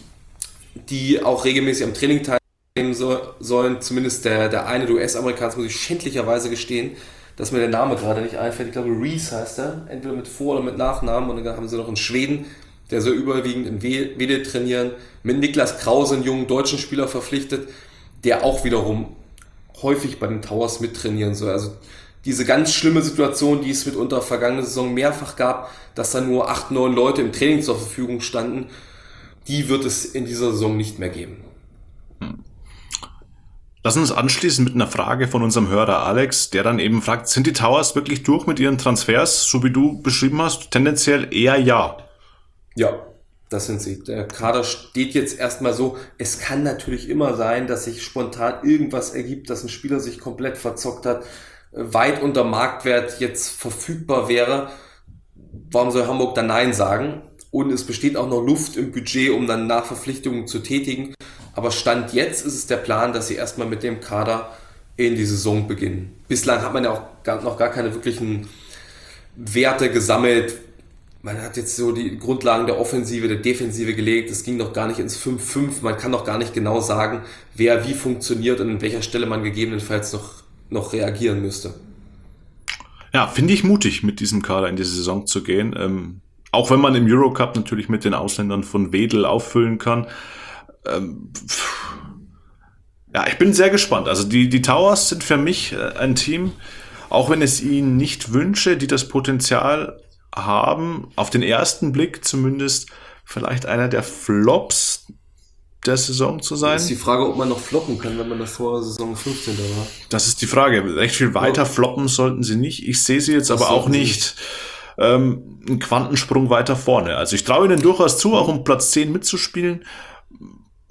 S1: die auch regelmäßig am Training teilnehmen so, sollen. Zumindest der, der eine, der U S-Amerikaner, muss ich schändlicherweise gestehen, dass mir der Name gerade nicht einfällt. Ich glaube, Reese heißt er, entweder mit Vor- oder mit Nachnamen. Und dann haben sie noch einen Schweden, der soll überwiegend in Wedel trainieren. Mit Niklas Krause, einen jungen deutschen Spieler, verpflichtet, der auch wiederum häufig bei den Towers mittrainieren soll. Also diese ganz schlimme Situation, die es mitunter vergangene Saison mehrfach gab, dass da nur acht, neun Leute im Training zur Verfügung standen, die wird es in dieser Saison nicht mehr geben.
S2: Lass uns anschließen mit einer Frage von unserem Hörer Alex, der dann eben fragt, sind die Towers wirklich durch mit ihren Transfers, so wie du beschrieben hast? Tendenziell eher ja.
S1: Ja, das sind sie. Der Kader steht jetzt erstmal so. Es kann natürlich immer sein, dass sich spontan irgendwas ergibt, dass ein Spieler sich komplett verzockt hat, weit unter Marktwert jetzt verfügbar wäre. Warum soll Hamburg dann Nein sagen? Und es besteht auch noch Luft im Budget, um dann Nachverpflichtungen zu tätigen. Aber Stand jetzt ist es der Plan, dass sie erstmal mit dem Kader in die Saison beginnen. Bislang hat man ja auch gar, noch gar keine wirklichen Werte gesammelt. Man hat jetzt so die Grundlagen der Offensive, der Defensive gelegt. Es ging noch gar nicht ins fünf fünf. Man kann noch gar nicht genau sagen, wer wie funktioniert und an welcher Stelle man gegebenenfalls noch, noch reagieren müsste.
S2: Ja, finde ich mutig, mit diesem Kader in die Saison zu gehen. Ähm, auch wenn man im Eurocup natürlich mit den Ausländern von Wedel auffüllen kann. Ähm, ja, ich bin sehr gespannt. Also die, die Towers sind für mich ein Team, auch wenn es ihnen nicht wünsche, die das Potenzial haben, auf den ersten Blick zumindest vielleicht einer der Flops der Saison zu sein.
S1: Das ist die Frage, ob man noch floppen kann, wenn man das vor Saison fünfzehn war.
S2: Das ist die Frage. Recht viel weiter ja. floppen sollten sie nicht. Ich sehe sie jetzt das aber auch nicht ähm, einen Quantensprung weiter vorne. Also ich traue ihnen durchaus zu, auch um Platz zehn mitzuspielen.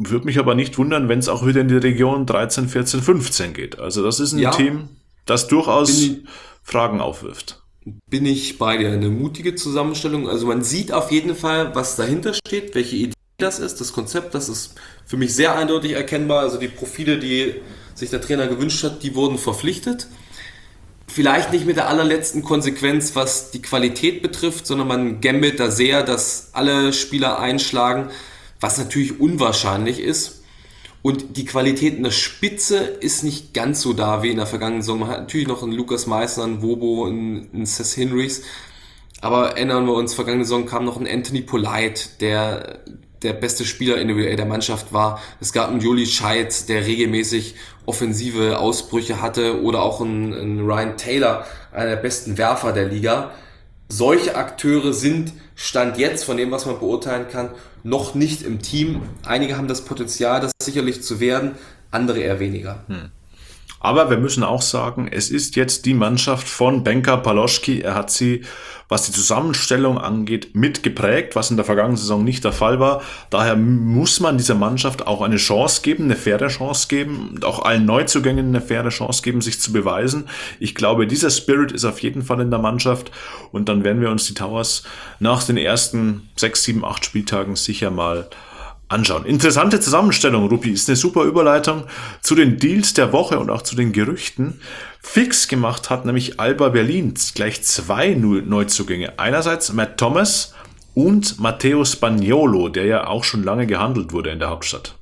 S2: Würde mich aber nicht wundern, wenn es auch wieder in die Region dreizehn, vierzehn, fünfzehn geht. Also das ist ein
S1: Ja.
S2: Team, das durchaus
S1: Bin ich-
S2: Fragen aufwirft.
S1: Bin ich bei dir. Eine mutige Zusammenstellung. Also man sieht auf jeden Fall, was dahinter steht, welche Idee das ist, das Konzept, das ist für mich sehr eindeutig erkennbar. Also die Profile, die sich der Trainer gewünscht hat, die wurden verpflichtet. Vielleicht nicht mit der allerletzten Konsequenz, was die Qualität betrifft, sondern man gambelt da sehr, dass alle Spieler einschlagen, was natürlich unwahrscheinlich ist. Und die Qualität in der Spitze ist nicht ganz so da wie in der vergangenen Saison. Man hat natürlich noch einen Lukas Meissner, einen Wobo, einen, einen Seth Hinrichs. Aber erinnern wir uns, vergangene Saison kam noch ein Anthony Polite, der der beste Spieler individuell der Mannschaft war. Es gab einen Juli Scheitz, der regelmäßig offensive Ausbrüche hatte. Oder auch einen, einen Ryan Taylor, einer der besten Werfer der Liga. Solche Akteure sind, Stand jetzt, von dem, was man beurteilen kann, noch nicht im Team. Einige haben das Potenzial, das sicherlich zu werden, andere eher weniger.
S2: Hm. Aber wir müssen auch sagen, es ist jetzt die Mannschaft von Benka Paloschki. Er hat sie, was die Zusammenstellung angeht, mitgeprägt, was in der vergangenen Saison nicht der Fall war. Daher muss man dieser Mannschaft auch eine Chance geben, eine faire Chance geben und auch allen Neuzugängen eine faire Chance geben, sich zu beweisen. Ich glaube, dieser Spirit ist auf jeden Fall in der Mannschaft und dann werden wir uns die Towers nach den ersten sechs, sieben, acht Spieltagen sicher mal anschauen. Interessante Zusammenstellung, Rupi, ist eine super Überleitung zu den Deals der Woche und auch zu den Gerüchten. Fix gemacht hat nämlich Alba Berlin gleich zwei Neuzugänge. Einerseits Matt Thomas und Matteo Spaniolo, der ja auch schon lange gehandelt wurde in der Hauptstadt.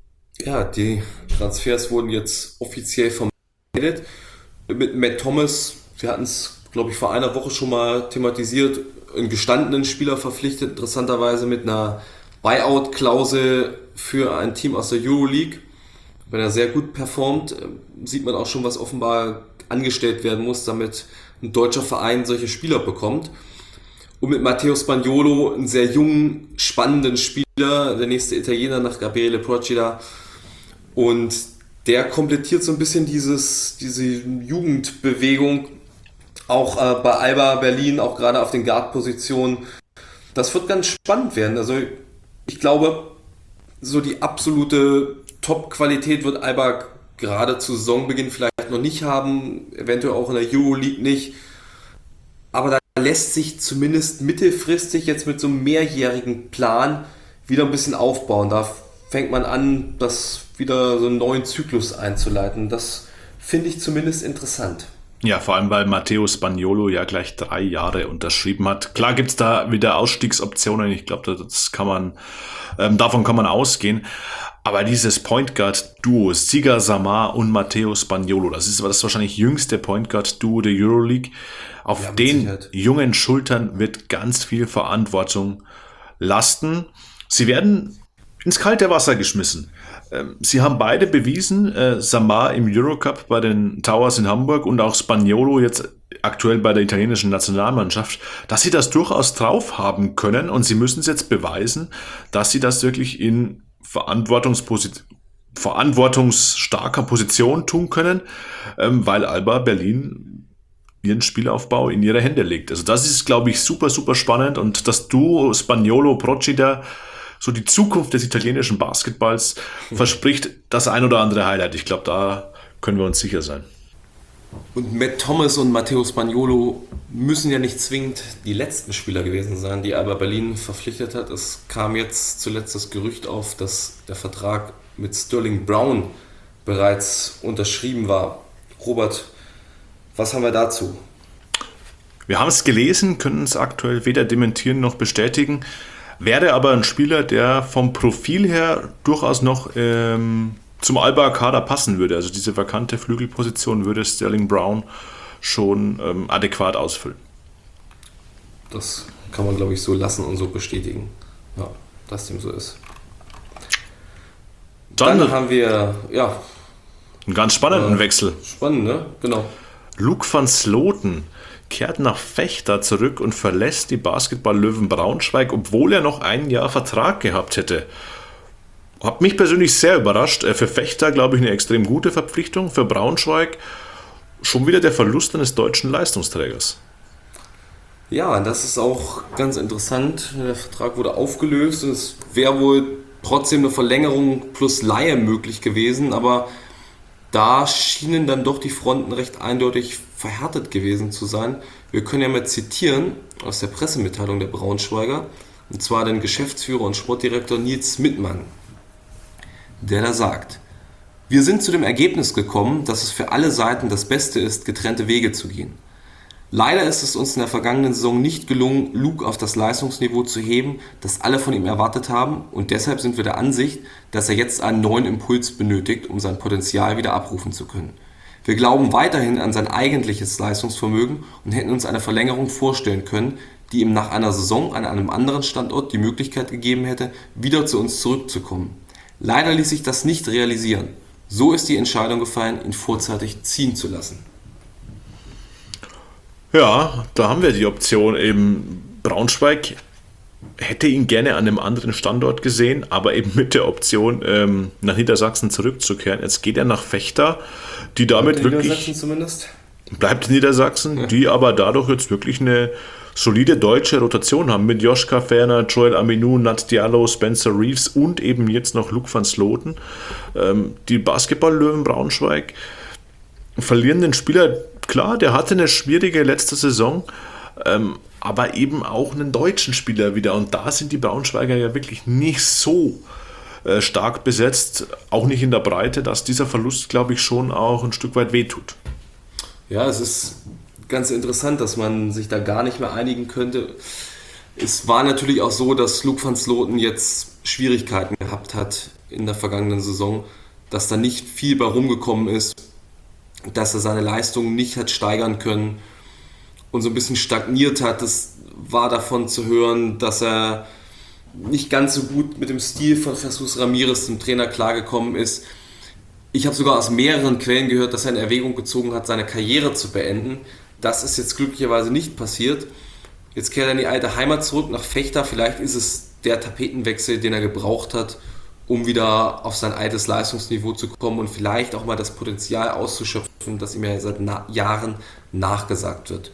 S1: Ja, die Transfers wurden jetzt offiziell vermeldet. Mit Matt Thomas, wir hatten es, glaube ich, vor einer Woche schon mal thematisiert, einen gestandenen Spieler verpflichtet, interessanterweise mit einer Buyout-Klausel für ein Team aus der Euroleague. Wenn er sehr gut performt, sieht man auch schon, was offenbar angestellt werden muss, damit ein deutscher Verein solche Spieler bekommt. Und mit Matteo Spaniolo, einen sehr jungen, spannenden Spieler, der nächste Italiener nach Gabriele Procida. Und der komplettiert so ein bisschen dieses, diese Jugendbewegung, auch äh, bei Alba Berlin, auch gerade auf den Guard-Positionen. Das wird ganz spannend werden. Also ich glaube, so die absolute Top-Qualität wird Alba gerade zu Saisonbeginn vielleicht noch nicht haben, eventuell auch in der Euroleague nicht. Aber da lässt sich zumindest mittelfristig jetzt mit so einem mehrjährigen Plan wieder ein bisschen aufbauen. Da fängt man an, das wieder so einen neuen Zyklus einzuleiten. Das finde ich zumindest interessant.
S2: Ja, vor allem, weil Matteo Spaniolo ja gleich drei Jahre unterschrieben hat. Klar gibt's da wieder Ausstiegsoptionen. Ich glaube, das kann man, ähm, davon kann man ausgehen. Aber dieses Point Guard Duo, Siga Samar und Matteo Spaniolo, das ist das wahrscheinlich jüngste Point Guard Duo der Euroleague. Auf
S1: Ja, mit
S2: den
S1: Sicherheit.
S2: jungen Schultern wird ganz viel Verantwortung lasten. Sie werden ins kalte Wasser geschmissen. Ähm, Sie haben beide bewiesen, äh, Samar im Eurocup bei den Towers in Hamburg und auch Spaniolo jetzt aktuell bei der italienischen Nationalmannschaft, dass sie das durchaus drauf haben können und sie müssen es jetzt beweisen, dass sie das wirklich in Verantwortungsposit- verantwortungsstarker Position tun können, ähm, weil Alba Berlin ihren Spielaufbau in ihre Hände legt. Also das ist, glaube ich, super, super spannend und das Duo Spaniolo-Procida, so die Zukunft des italienischen Basketballs, verspricht das ein oder andere Highlight. Ich glaube, da können wir uns sicher sein.
S1: Und Matt Thomas und Matteo Spaniolo müssen ja nicht zwingend die letzten Spieler gewesen sein, die Alba Berlin verpflichtet hat. Es kam jetzt zuletzt das Gerücht auf, dass der Vertrag mit Sterling Brown bereits unterschrieben war. Robert, was haben wir dazu?
S2: Wir haben es gelesen, können es aktuell weder dementieren noch bestätigen. Wäre aber ein Spieler, der vom Profil her durchaus noch ähm, zum Alba-Kader passen würde. Also diese vakante Flügelposition würde Sterling Brown schon ähm, adäquat ausfüllen.
S1: Das kann man, glaube ich, so lassen und so bestätigen, ja, dass dem so ist.
S2: Dann,
S1: Dann haben wir, ja,
S2: einen ganz spannenden
S1: äh,
S2: Wechsel.
S1: spannend, ne? Genau.
S2: Luke van Sloten kehrt nach Vechta zurück und verlässt die Basketball-Löwen Braunschweig, obwohl er noch ein Jahr Vertrag gehabt hätte. Hat mich persönlich sehr überrascht. Für Vechta, glaube ich, eine extrem gute Verpflichtung. Für Braunschweig schon wieder der Verlust eines deutschen Leistungsträgers.
S1: Ja, das ist auch ganz interessant. Der Vertrag wurde aufgelöst und es wäre wohl trotzdem eine Verlängerung plus Leihe möglich gewesen, aber da schienen dann doch die Fronten recht eindeutig verhärtet gewesen zu sein. Wir können ja mal zitieren aus der Pressemitteilung der Braunschweiger, und zwar den Geschäftsführer und Sportdirektor Nils Mittmann, der da sagt: Wir sind zu dem Ergebnis gekommen, dass es für alle Seiten das Beste ist, getrennte Wege zu gehen. Leider ist es uns in der vergangenen Saison nicht gelungen, Luke auf das Leistungsniveau zu heben, das alle von ihm erwartet haben, und deshalb sind wir der Ansicht, dass er jetzt einen neuen Impuls benötigt, um sein Potenzial wieder abrufen zu können. Wir glauben weiterhin an sein eigentliches Leistungsvermögen und hätten uns eine Verlängerung vorstellen können, die ihm nach einer Saison an einem anderen Standort die Möglichkeit gegeben hätte, wieder zu uns zurückzukommen. Leider ließ sich das nicht realisieren. So ist die Entscheidung gefallen, ihn vorzeitig ziehen zu lassen.
S2: Ja, da haben wir die Option eben. Braunschweig hätte ihn gerne an einem anderen Standort gesehen, aber eben mit der Option, ähm, nach Niedersachsen zurückzukehren. Jetzt geht er nach Vechta, die damit
S1: Bleibt in
S2: wirklich...
S1: Niedersachsen zumindest.
S2: Bleibt in Niedersachsen,
S1: Ja.
S2: Die aber dadurch jetzt wirklich eine solide deutsche Rotation haben mit Joschka Ferner, Joel Aminou, Nat Diallo, Spencer Reeves und eben jetzt noch Luke van Sloten. Ähm, die Basketball-Löwen Braunschweig verlieren den Spieler, klar, der hatte eine schwierige letzte Saison, ähm, aber eben auch einen deutschen Spieler wieder. Und da sind die Braunschweiger ja wirklich nicht so äh, stark besetzt, auch nicht in der Breite, dass dieser Verlust, glaube ich, schon auch ein Stück weit wehtut.
S1: Ja, es ist ganz interessant, dass man sich da gar nicht mehr einigen könnte. Es war natürlich auch so, dass Luke van Sloten jetzt Schwierigkeiten gehabt hat in der vergangenen Saison, dass da nicht viel bei rumgekommen ist, dass er seine Leistungen nicht hat steigern können und so ein bisschen stagniert hat. Das war davon zu hören, dass er nicht ganz so gut mit dem Stil von Jesus Ramirez, dem Trainer, klargekommen ist. Ich habe sogar aus mehreren Quellen gehört, dass er in Erwägung gezogen hat, seine Karriere zu beenden. Das ist jetzt glücklicherweise nicht passiert. Jetzt kehrt er in die alte Heimat zurück nach Vechta. Vielleicht ist es der Tapetenwechsel, den er gebraucht hat, um wieder auf sein altes Leistungsniveau zu kommen und vielleicht auch mal das Potenzial auszuschöpfen, das ihm ja seit na- Jahren nachgesagt wird.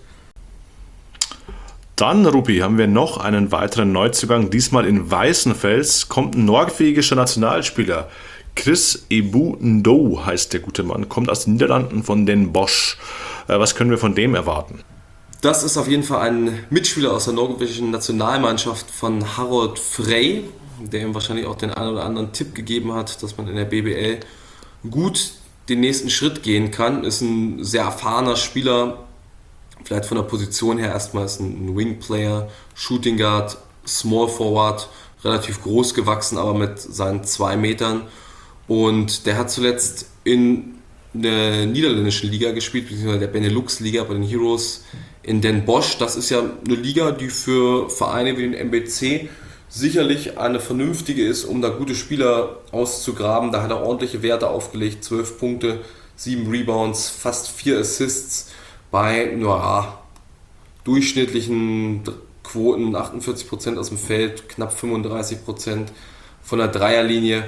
S2: Dann, Rupi, haben wir noch einen weiteren Neuzugang. Diesmal in Weißenfels kommt ein norwegischer Nationalspieler. Chris Ebu Ndo heißt der gute Mann, kommt aus den Niederlanden von den Bosch. Äh, was können wir von dem erwarten?
S1: Das ist auf jeden Fall ein Mitspieler aus der norwegischen Nationalmannschaft von Harold Frey, der ihm wahrscheinlich auch den einen oder anderen Tipp gegeben hat, dass man in der B B L gut den nächsten Schritt gehen kann. Ist ein sehr erfahrener Spieler, vielleicht von der Position her erstmal ist ein Wing-Player, Shooting Guard, Small Forward, relativ groß gewachsen, aber mit seinen zwei Metern. Und der hat zuletzt in der niederländischen Liga gespielt, beziehungsweise der Benelux-Liga bei den Heroes in Den Bosch. Das ist ja eine Liga, die für Vereine wie den M B C sicherlich eine vernünftige ist, um da gute Spieler auszugraben. Da hat er ordentliche Werte aufgelegt, zwölf Punkte, sieben Rebounds, fast vier Assists bei ja, durchschnittlichen Quoten, achtundvierzig Prozent aus dem Feld, knapp fünfunddreißig Prozent von der Dreierlinie.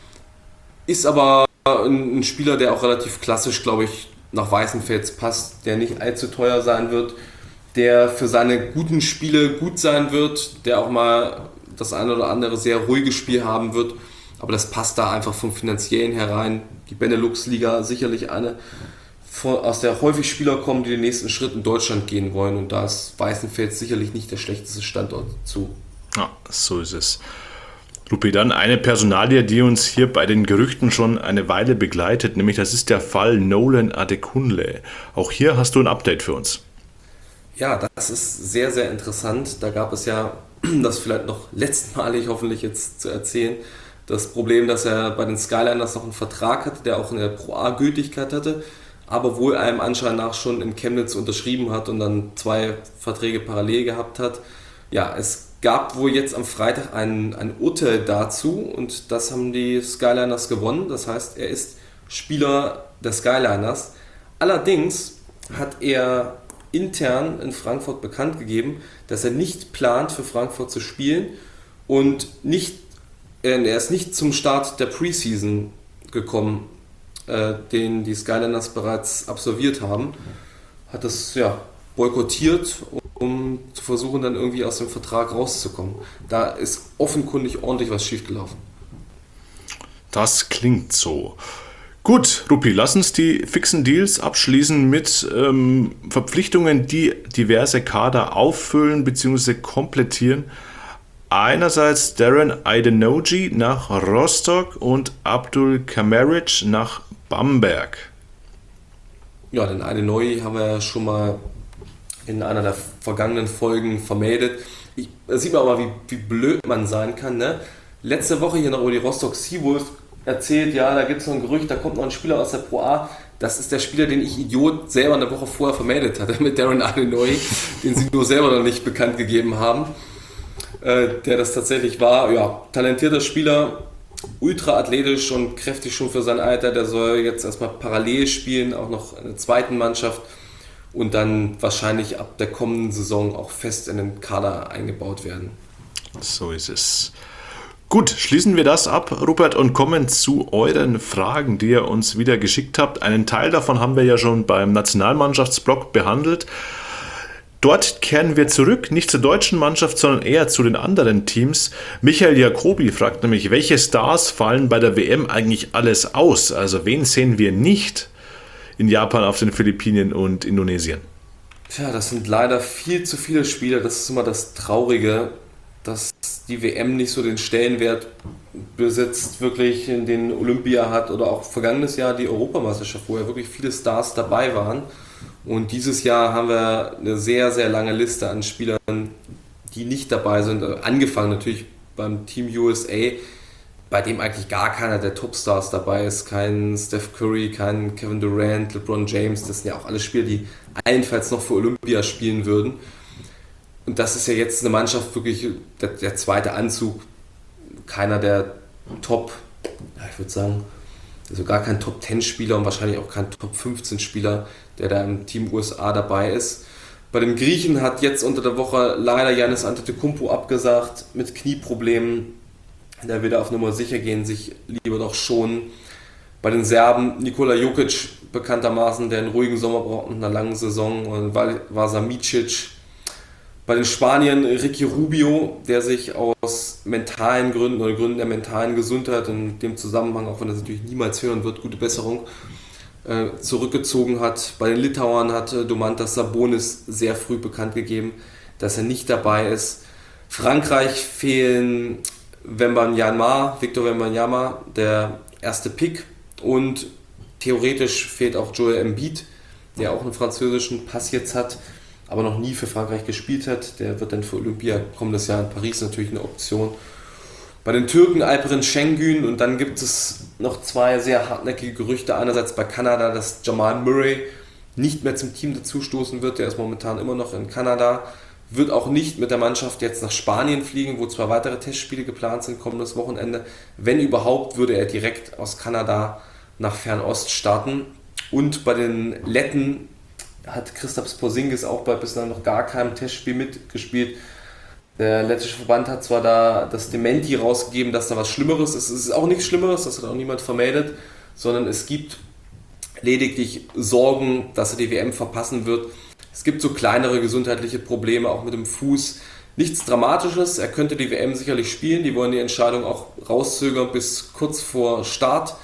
S1: Ist aber ein, ein Spieler, der auch relativ klassisch, glaube ich, nach Weißenfels passt, der nicht allzu teuer sein wird, der für seine guten Spiele gut sein wird, der auch mal das eine oder andere sehr ruhige Spiel haben wird, aber das passt da einfach vom Finanziellen herein. Die Benelux-Liga sicherlich eine, aus der häufig Spieler kommen, die den nächsten Schritt in Deutschland gehen wollen, und da ist Weißenfels sicherlich nicht der schlechteste Standort zu.
S2: Ja, so ist es. Rupi, dann eine Personalie, die uns hier bei den Gerüchten schon eine Weile begleitet, nämlich das ist der Fall Nolan Adekunle. Auch hier hast du ein Update für uns.
S1: Ja, das ist sehr, sehr interessant. Da gab es ja, das vielleicht noch letztmalig hoffentlich jetzt zu erzählen, das Problem, dass er bei den Skyliners noch einen Vertrag hatte, der auch in der Pro A Gültigkeit hatte, aber wohl einem Anschein nach schon in Chemnitz unterschrieben hat und dann zwei Verträge parallel gehabt hat. Ja, es gab wohl jetzt am Freitag ein, ein Urteil dazu, und das haben die Skyliners gewonnen. Das heißt, er ist Spieler der Skyliners. Allerdings hat er intern in Frankfurt bekannt gegeben, dass er nicht plant, für Frankfurt zu spielen, und nicht, äh, er ist nicht zum Start der Preseason gekommen, äh, den die Skyliners bereits absolviert haben. Hat das ja boykottiert, um zu versuchen, dann irgendwie aus dem Vertrag rauszukommen. Da ist offenkundig ordentlich was schiefgelaufen.
S2: Das klingt so. Gut, Rupi, lass uns die fixen Deals abschließen mit ähm, Verpflichtungen, die diverse Kader auffüllen bzw. komplettieren. Einerseits Darren Aidenoji nach Rostock und Abdul Kamaric nach Bamberg.
S1: Ja, den Aidenoji haben wir ja schon mal in einer der vergangenen Folgen vermeldet. Ich, da sieht man aber, wie, wie blöd man sein kann. Ne? Letzte Woche hier noch über die Rostock Seawolves erzählt, ja, da gibt es noch ein Gerücht, da kommt noch ein Spieler aus der Pro A. Das ist der Spieler, den ich Idiot selber eine Woche vorher vermeldet hatte, mit Darren Aidenoji, den sie nur selber noch nicht bekannt gegeben haben, äh, der das tatsächlich war. Ja, talentierter Spieler, ultra athletisch und kräftig schon für sein Alter. Der soll jetzt erstmal parallel spielen, auch noch in der zweiten Mannschaft und dann wahrscheinlich ab der kommenden Saison auch fest in den Kader eingebaut werden.
S2: So ist es. Gut, schließen wir das ab, Rupert, und kommen zu euren Fragen, die ihr uns wieder geschickt habt. Einen Teil davon haben wir ja schon beim Nationalmannschaftsblog behandelt. Dort kehren wir zurück, nicht zur deutschen Mannschaft, sondern eher zu den anderen Teams. Michael Jacobi fragt nämlich, welche Stars fallen bei der W M eigentlich alles aus? Also wen sehen wir nicht in Japan, auf den Philippinen und Indonesien?
S1: Tja, das sind leider viel zu viele Spieler. Das ist immer das Traurige, dass die W M nicht so den Stellenwert besitzt, wirklich in den Olympia hat oder auch vergangenes Jahr die Europameisterschaft, wo ja wirklich viele Stars dabei waren. Und dieses Jahr haben wir eine sehr, sehr lange Liste an Spielern, die nicht dabei sind. Angefangen natürlich beim Team U S A, bei dem eigentlich gar keiner der Topstars dabei ist. Kein Steph Curry, kein Kevin Durant, LeBron James. Das sind ja auch alle Spieler, die allenfalls noch für Olympia spielen würden. Und das ist ja jetzt eine Mannschaft, wirklich der, der zweite Anzug. Keiner der Top, ja, ich würde sagen, also gar kein Top zehn Spieler und wahrscheinlich auch kein Top fünfzehn Spieler, der da im Team U S A dabei ist. Bei den Griechen hat jetzt unter der Woche leider Giannis Antetokounmpo abgesagt mit Knieproblemen. Der will da auf Nummer sicher gehen, sich lieber doch schonen. Bei den Serben Nikola Jokic bekanntermaßen, der einen ruhigen Sommer braucht mit einer langen Saison, und Vasa Micic. Bei den Spaniern Ricky Rubio, der sich aus mentalen Gründen oder Gründen der mentalen Gesundheit, in dem Zusammenhang, auch wenn das natürlich niemals hören wird, gute Besserung, äh, zurückgezogen hat. Bei den Litauern hat äh, Domantas Sabonis sehr früh bekannt gegeben, dass er nicht dabei ist. Frankreich fehlen Wembanyama, Victor Wembanyama, der erste Pick, und theoretisch fehlt auch Joel Embiid, der auch einen französischen Pass jetzt hat, aber noch nie für Frankreich gespielt hat. Der wird dann für Olympia kommendes Jahr in Paris natürlich eine Option. Bei den Türken Alperen Şengün, und dann gibt es noch zwei sehr hartnäckige Gerüchte. Einerseits bei Kanada, dass Jamal Murray nicht mehr zum Team dazustoßen wird. Der ist momentan immer noch in Kanada. Wird auch nicht mit der Mannschaft jetzt nach Spanien fliegen, wo zwei weitere Testspiele geplant sind, kommendes Wochenende. Wenn überhaupt, würde er direkt aus Kanada nach Fernost starten. Und bei den Letten hat Kristaps Porzingis auch bei bislang noch gar keinem Testspiel mitgespielt. Der lettische Verband hat zwar da das Dementi rausgegeben, dass da was Schlimmeres ist. Es ist auch nichts Schlimmeres, das hat auch niemand vermeldet, sondern es gibt lediglich Sorgen, dass er die W M verpassen wird. Es gibt so kleinere gesundheitliche Probleme, auch mit dem Fuß. Nichts Dramatisches, er könnte die W M sicherlich spielen. Die wollen die Entscheidung auch rauszögern bis kurz vor Start.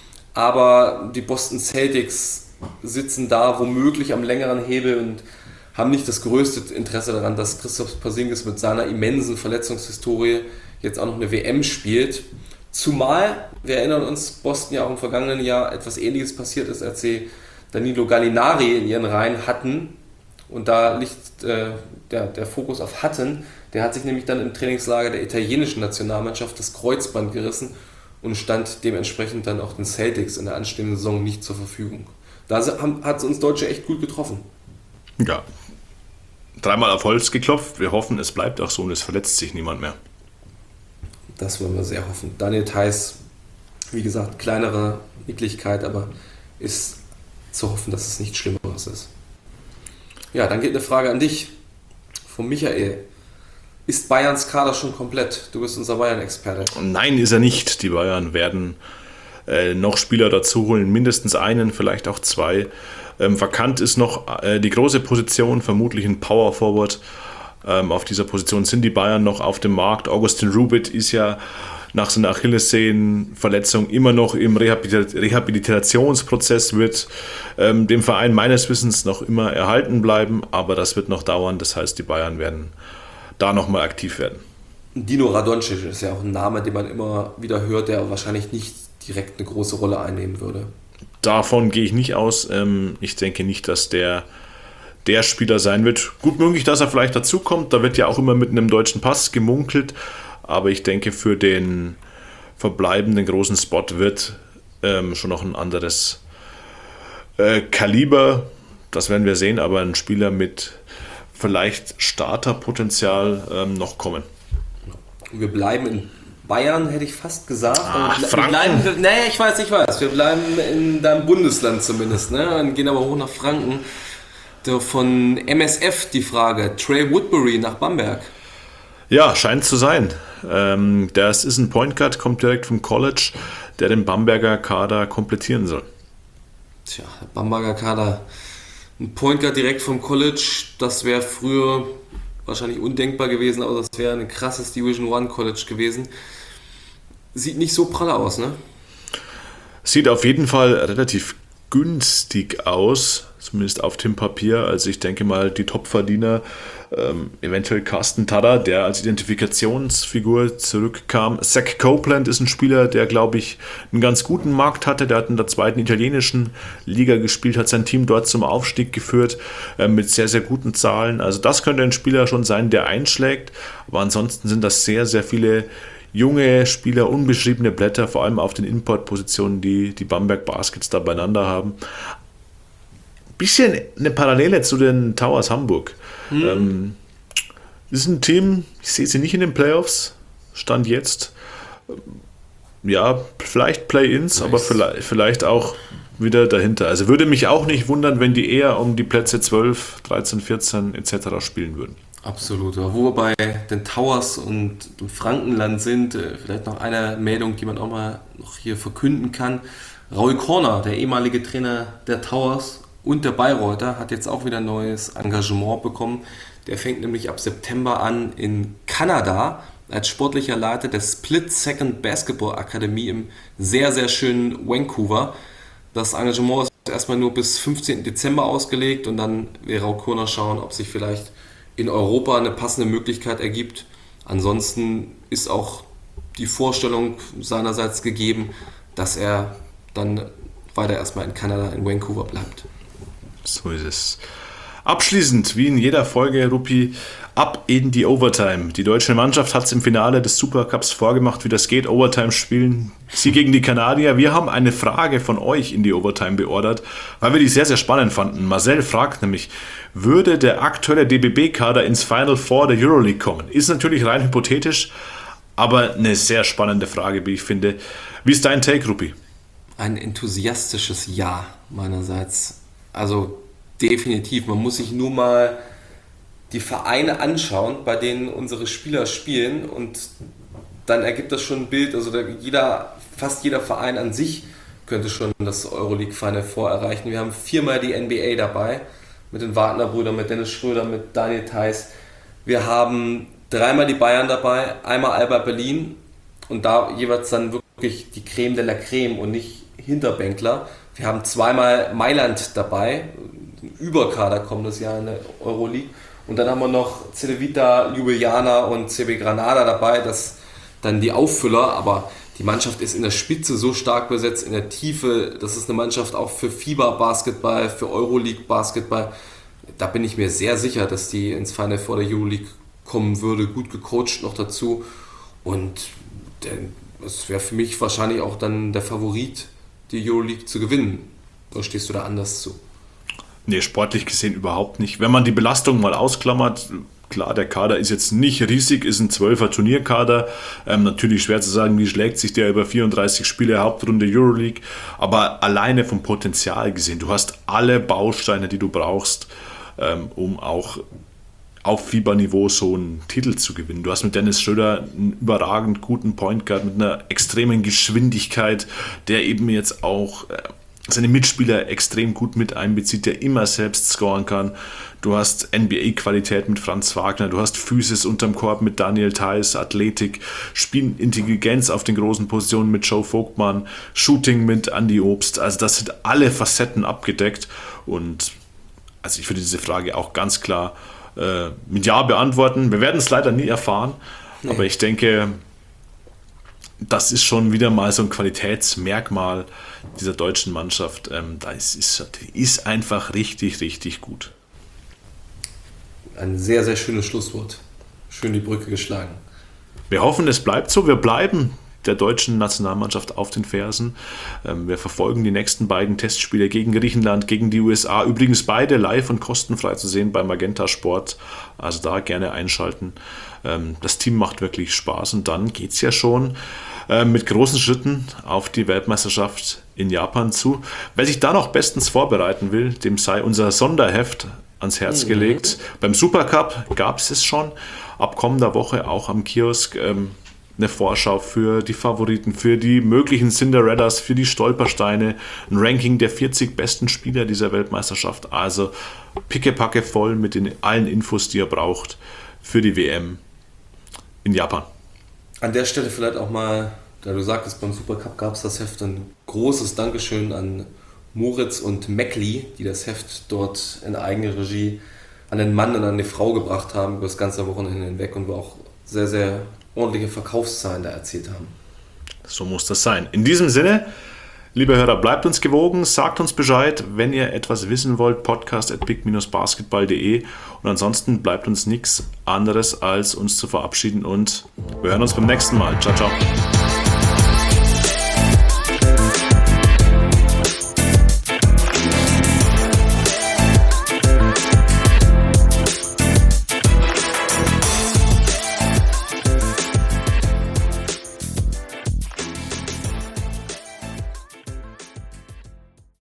S1: Aber die Boston Celtics sitzen da womöglich am längeren Hebel und haben nicht das größte Interesse daran, dass Kristaps Porzingis mit seiner immensen Verletzungshistorie jetzt auch noch eine W M spielt. Zumal, wir erinnern uns, Boston ja auch im vergangenen Jahr etwas Ähnliches passiert ist, als sie Danilo Gallinari in ihren Reihen hatten. Und da liegt äh, der, der Fokus auf hatten. Der hat sich nämlich dann im Trainingslager der italienischen Nationalmannschaft das Kreuzband gerissen und stand dementsprechend dann auch den Celtics in der anstehenden Saison nicht zur Verfügung. Da hat es uns Deutsche echt gut getroffen.
S2: Ja, dreimal auf Holz geklopft. Wir hoffen, es bleibt auch so und es verletzt sich niemand mehr.
S1: Das wollen wir sehr hoffen. Daniel Theis, wie gesagt, kleinere Nicklichkeit, aber ist zu hoffen, dass es nichts Schlimmeres ist. Ja, dann geht eine Frage an dich von Michael. Ist Bayerns Kader schon komplett? Du bist unser Bayern-Experte.
S2: Nein, ist er nicht. Die Bayern werden äh, noch Spieler dazu holen, mindestens einen, vielleicht auch zwei. Ähm, vakant ist noch äh, die große Position, vermutlich ein Power Forward. Ähm, auf dieser Position sind die Bayern noch auf dem Markt. Augustin Rubit ist ja nach seiner Achillessehnenverletzung immer noch im Rehabilit- Rehabilitationsprozess, wird ähm, dem Verein meines Wissens noch immer erhalten bleiben, aber das wird noch dauern. Das heißt, die Bayern werden da nochmal aktiv werden.
S1: Dino Radonjic ist ja auch ein Name, den man immer wieder hört, der wahrscheinlich nicht direkt eine große Rolle einnehmen würde.
S2: Davon gehe ich nicht aus. Ich denke nicht, dass der der Spieler sein wird. Gut möglich, dass er vielleicht dazukommt. Da wird ja auch immer mit einem deutschen Pass gemunkelt. Aber ich denke, für den verbleibenden großen Spot wird ähm, schon noch ein anderes äh, Kaliber. Das werden wir sehen. Aber ein Spieler mit vielleicht Starterpotenzial ähm, noch kommen.
S1: Wir bleiben in Bayern, hätte ich fast gesagt.
S2: Ach,
S1: wir
S2: Franken.
S1: bleiben, nee, ich weiß, ich weiß. Wir bleiben in deinem Bundesland zumindest. Ne? Dann gehen aber hoch nach Franken. Der von M S F die Frage. Trey Woodbury nach Bamberg.
S2: Ja, scheint zu sein. Ähm, das ist ein Point Guard, kommt direkt vom College, der den Bamberger Kader komplettieren soll.
S1: Tja, der Bamberger Kader. Ein Point Guard direkt vom College, das wäre früher wahrscheinlich undenkbar gewesen, aber das wäre ein krasses Division One College gewesen. Sieht nicht so prall aus, ne?
S2: Sieht auf jeden Fall relativ günstig aus, zumindest auf dem Papier. Also ich denke mal, die Topverdiener, ähm, eventuell Carsten Tada, der als Identifikationsfigur zurückkam. Zach Copeland ist ein Spieler, der, glaube ich, einen ganz guten Markt hatte. Der hat in der zweiten italienischen Liga gespielt, hat sein Team dort zum Aufstieg geführt, äh, mit sehr, sehr guten Zahlen. Also das könnte ein Spieler schon sein, der einschlägt. Aber ansonsten sind das sehr, sehr viele junge Spieler, unbeschriebene Blätter, vor allem auf den Importpositionen, die die Bamberg Baskets da beieinander haben. Bisschen eine Parallele zu den Towers Hamburg. Mhm. Ähm, ist ein Team, ich sehe sie nicht in den Playoffs, Stand jetzt. Ja, vielleicht Play-Ins, nice. Aber vielleicht, vielleicht auch wieder dahinter. Also würde mich auch nicht wundern, wenn die eher um die Plätze zwölf, dreizehn, vierzehn et cetera spielen würden.
S1: Absolut. Wo wir bei den Towers und dem Frankenland sind, vielleicht noch eine Meldung, die man auch mal noch hier verkünden kann. Raul Korner, der ehemalige Trainer der Towers und der Bayreuther, hat jetzt auch wieder ein neues Engagement bekommen. Der fängt nämlich ab September an in Kanada als sportlicher Leiter der Split Second Basketball Akademie im sehr, sehr schönen Vancouver. Das Engagement ist erstmal nur bis fünfzehnten Dezember ausgelegt und dann will Raul Korner schauen, ob sich vielleicht in Europa eine passende Möglichkeit ergibt. Ansonsten ist auch die Vorstellung seinerseits gegeben, dass er dann weiter erstmal in Kanada, in Vancouver bleibt.
S2: So ist es. Abschließend, wie in jeder Folge, Rupi, ab in die Overtime. Die deutsche Mannschaft hat es im Finale des Supercups vorgemacht, wie das geht, Overtime spielen. Sie gegen die Kanadier. Wir haben eine Frage von euch in die Overtime beordert, weil wir die sehr, sehr spannend fanden. Marcel fragt nämlich, würde der aktuelle D B B-Kader ins Final Four der Euroleague kommen? Ist natürlich rein hypothetisch, aber eine sehr spannende Frage, wie ich finde. Wie ist dein Take, Rupi?
S1: Ein enthusiastisches Ja meinerseits. Also definitiv. Man muss sich nur mal die Vereine anschauen, bei denen unsere Spieler spielen und dann ergibt das schon ein Bild. Also jeder, fast jeder Verein an sich könnte schon das Euroleague Final Four erreichen. Wir haben viermal die N B A dabei, mit den Wagner-Brüdern, mit Dennis Schröder, mit Daniel Theiss. Wir haben dreimal die Bayern dabei, einmal Alba Berlin und da jeweils dann wirklich die Creme de la Creme und nicht Hinterbänkler. Wir haben zweimal Mailand dabei, ein Überkader kommendes Jahr in der Euroleague. Und dann haben wir noch Cedevita, Ljubljana und C B Granada dabei, das dann die Auffüller, aber die Mannschaft ist in der Spitze so stark besetzt, in der Tiefe, das ist eine Mannschaft auch für FIBA-Basketball, für Euroleague-Basketball. Da bin ich mir sehr sicher, dass die ins Final Four der Euroleague kommen würde, gut gecoacht noch dazu. Und es wäre für mich wahrscheinlich auch dann der Favorit, die Euroleague zu gewinnen. Oder stehst du da anders zu?
S2: Nee, sportlich gesehen überhaupt nicht. Wenn man die Belastung mal ausklammert, klar, der Kader ist jetzt nicht riesig, ist ein zwölfer Turnierkader. Ähm, natürlich schwer zu sagen, wie schlägt sich der über vierunddreißig Spiele Hauptrunde Euroleague. Aber alleine vom Potenzial gesehen, du hast alle Bausteine, die du brauchst, ähm, um auch auf FIBA-Niveau so einen Titel zu gewinnen. Du hast mit Dennis Schröder einen überragend guten Point Guard mit einer extremen Geschwindigkeit, der eben jetzt auch äh, seine Mitspieler extrem gut mit einbezieht, der immer selbst scoren kann. Du hast N B A-Qualität mit Franz Wagner, du hast Physis unterm Korb mit Daniel Theis, Athletik, Spielintelligenz auf den großen Positionen mit Joe Vogtmann, Shooting mit Andy Obst. Also das sind alle Facetten abgedeckt und also ich würde diese Frage auch ganz klar äh, mit Ja beantworten. Wir werden es leider nie erfahren, nee. aber ich denke, das ist schon wieder mal so ein Qualitätsmerkmal dieser deutschen Mannschaft. Ähm, das ist, ist einfach richtig, richtig gut.
S1: Ein sehr, sehr schönes Schlusswort. Schön die Brücke geschlagen.
S2: Wir hoffen, es bleibt so. Wir bleiben der deutschen Nationalmannschaft auf den Fersen. Ähm, wir verfolgen die nächsten beiden Testspiele gegen Griechenland, gegen die U S A. Übrigens beide live und kostenfrei zu sehen bei Magenta Sport. Also da gerne einschalten. Ähm, das Team macht wirklich Spaß und dann geht es ja schon äh, mit großen Schritten auf die Weltmeisterschaft in Japan zu. Wer sich da noch bestens vorbereiten will, dem sei unser Sonderheft ans Herz mhm. gelegt. Beim Supercup gab es es schon. Ab kommender Woche auch am Kiosk ähm, eine Vorschau für die Favoriten, für die möglichen Cinderellas, für die Stolpersteine, ein Ranking der vierzig besten Spieler dieser Weltmeisterschaft. Also pickepacke voll mit den allen Infos, die ihr braucht für die W M in Japan.
S1: An der Stelle vielleicht auch mal, da du sagtest, beim Supercup gab es das Heft, ein großes Dankeschön an Moritz und Meckli, die das Heft dort in eigener Regie an den Mann und an die Frau gebracht haben über das ganze Wochenende hinweg und wir auch sehr, sehr ordentliche Verkaufszahlen da erzielt haben.
S2: So muss das sein. In diesem Sinne, liebe Hörer, bleibt uns gewogen, sagt uns Bescheid, wenn ihr etwas wissen wollt, podcast at big dash basketball punkt de und ansonsten bleibt uns nichts anderes, als uns zu verabschieden und wir hören uns beim nächsten Mal. Ciao, ciao.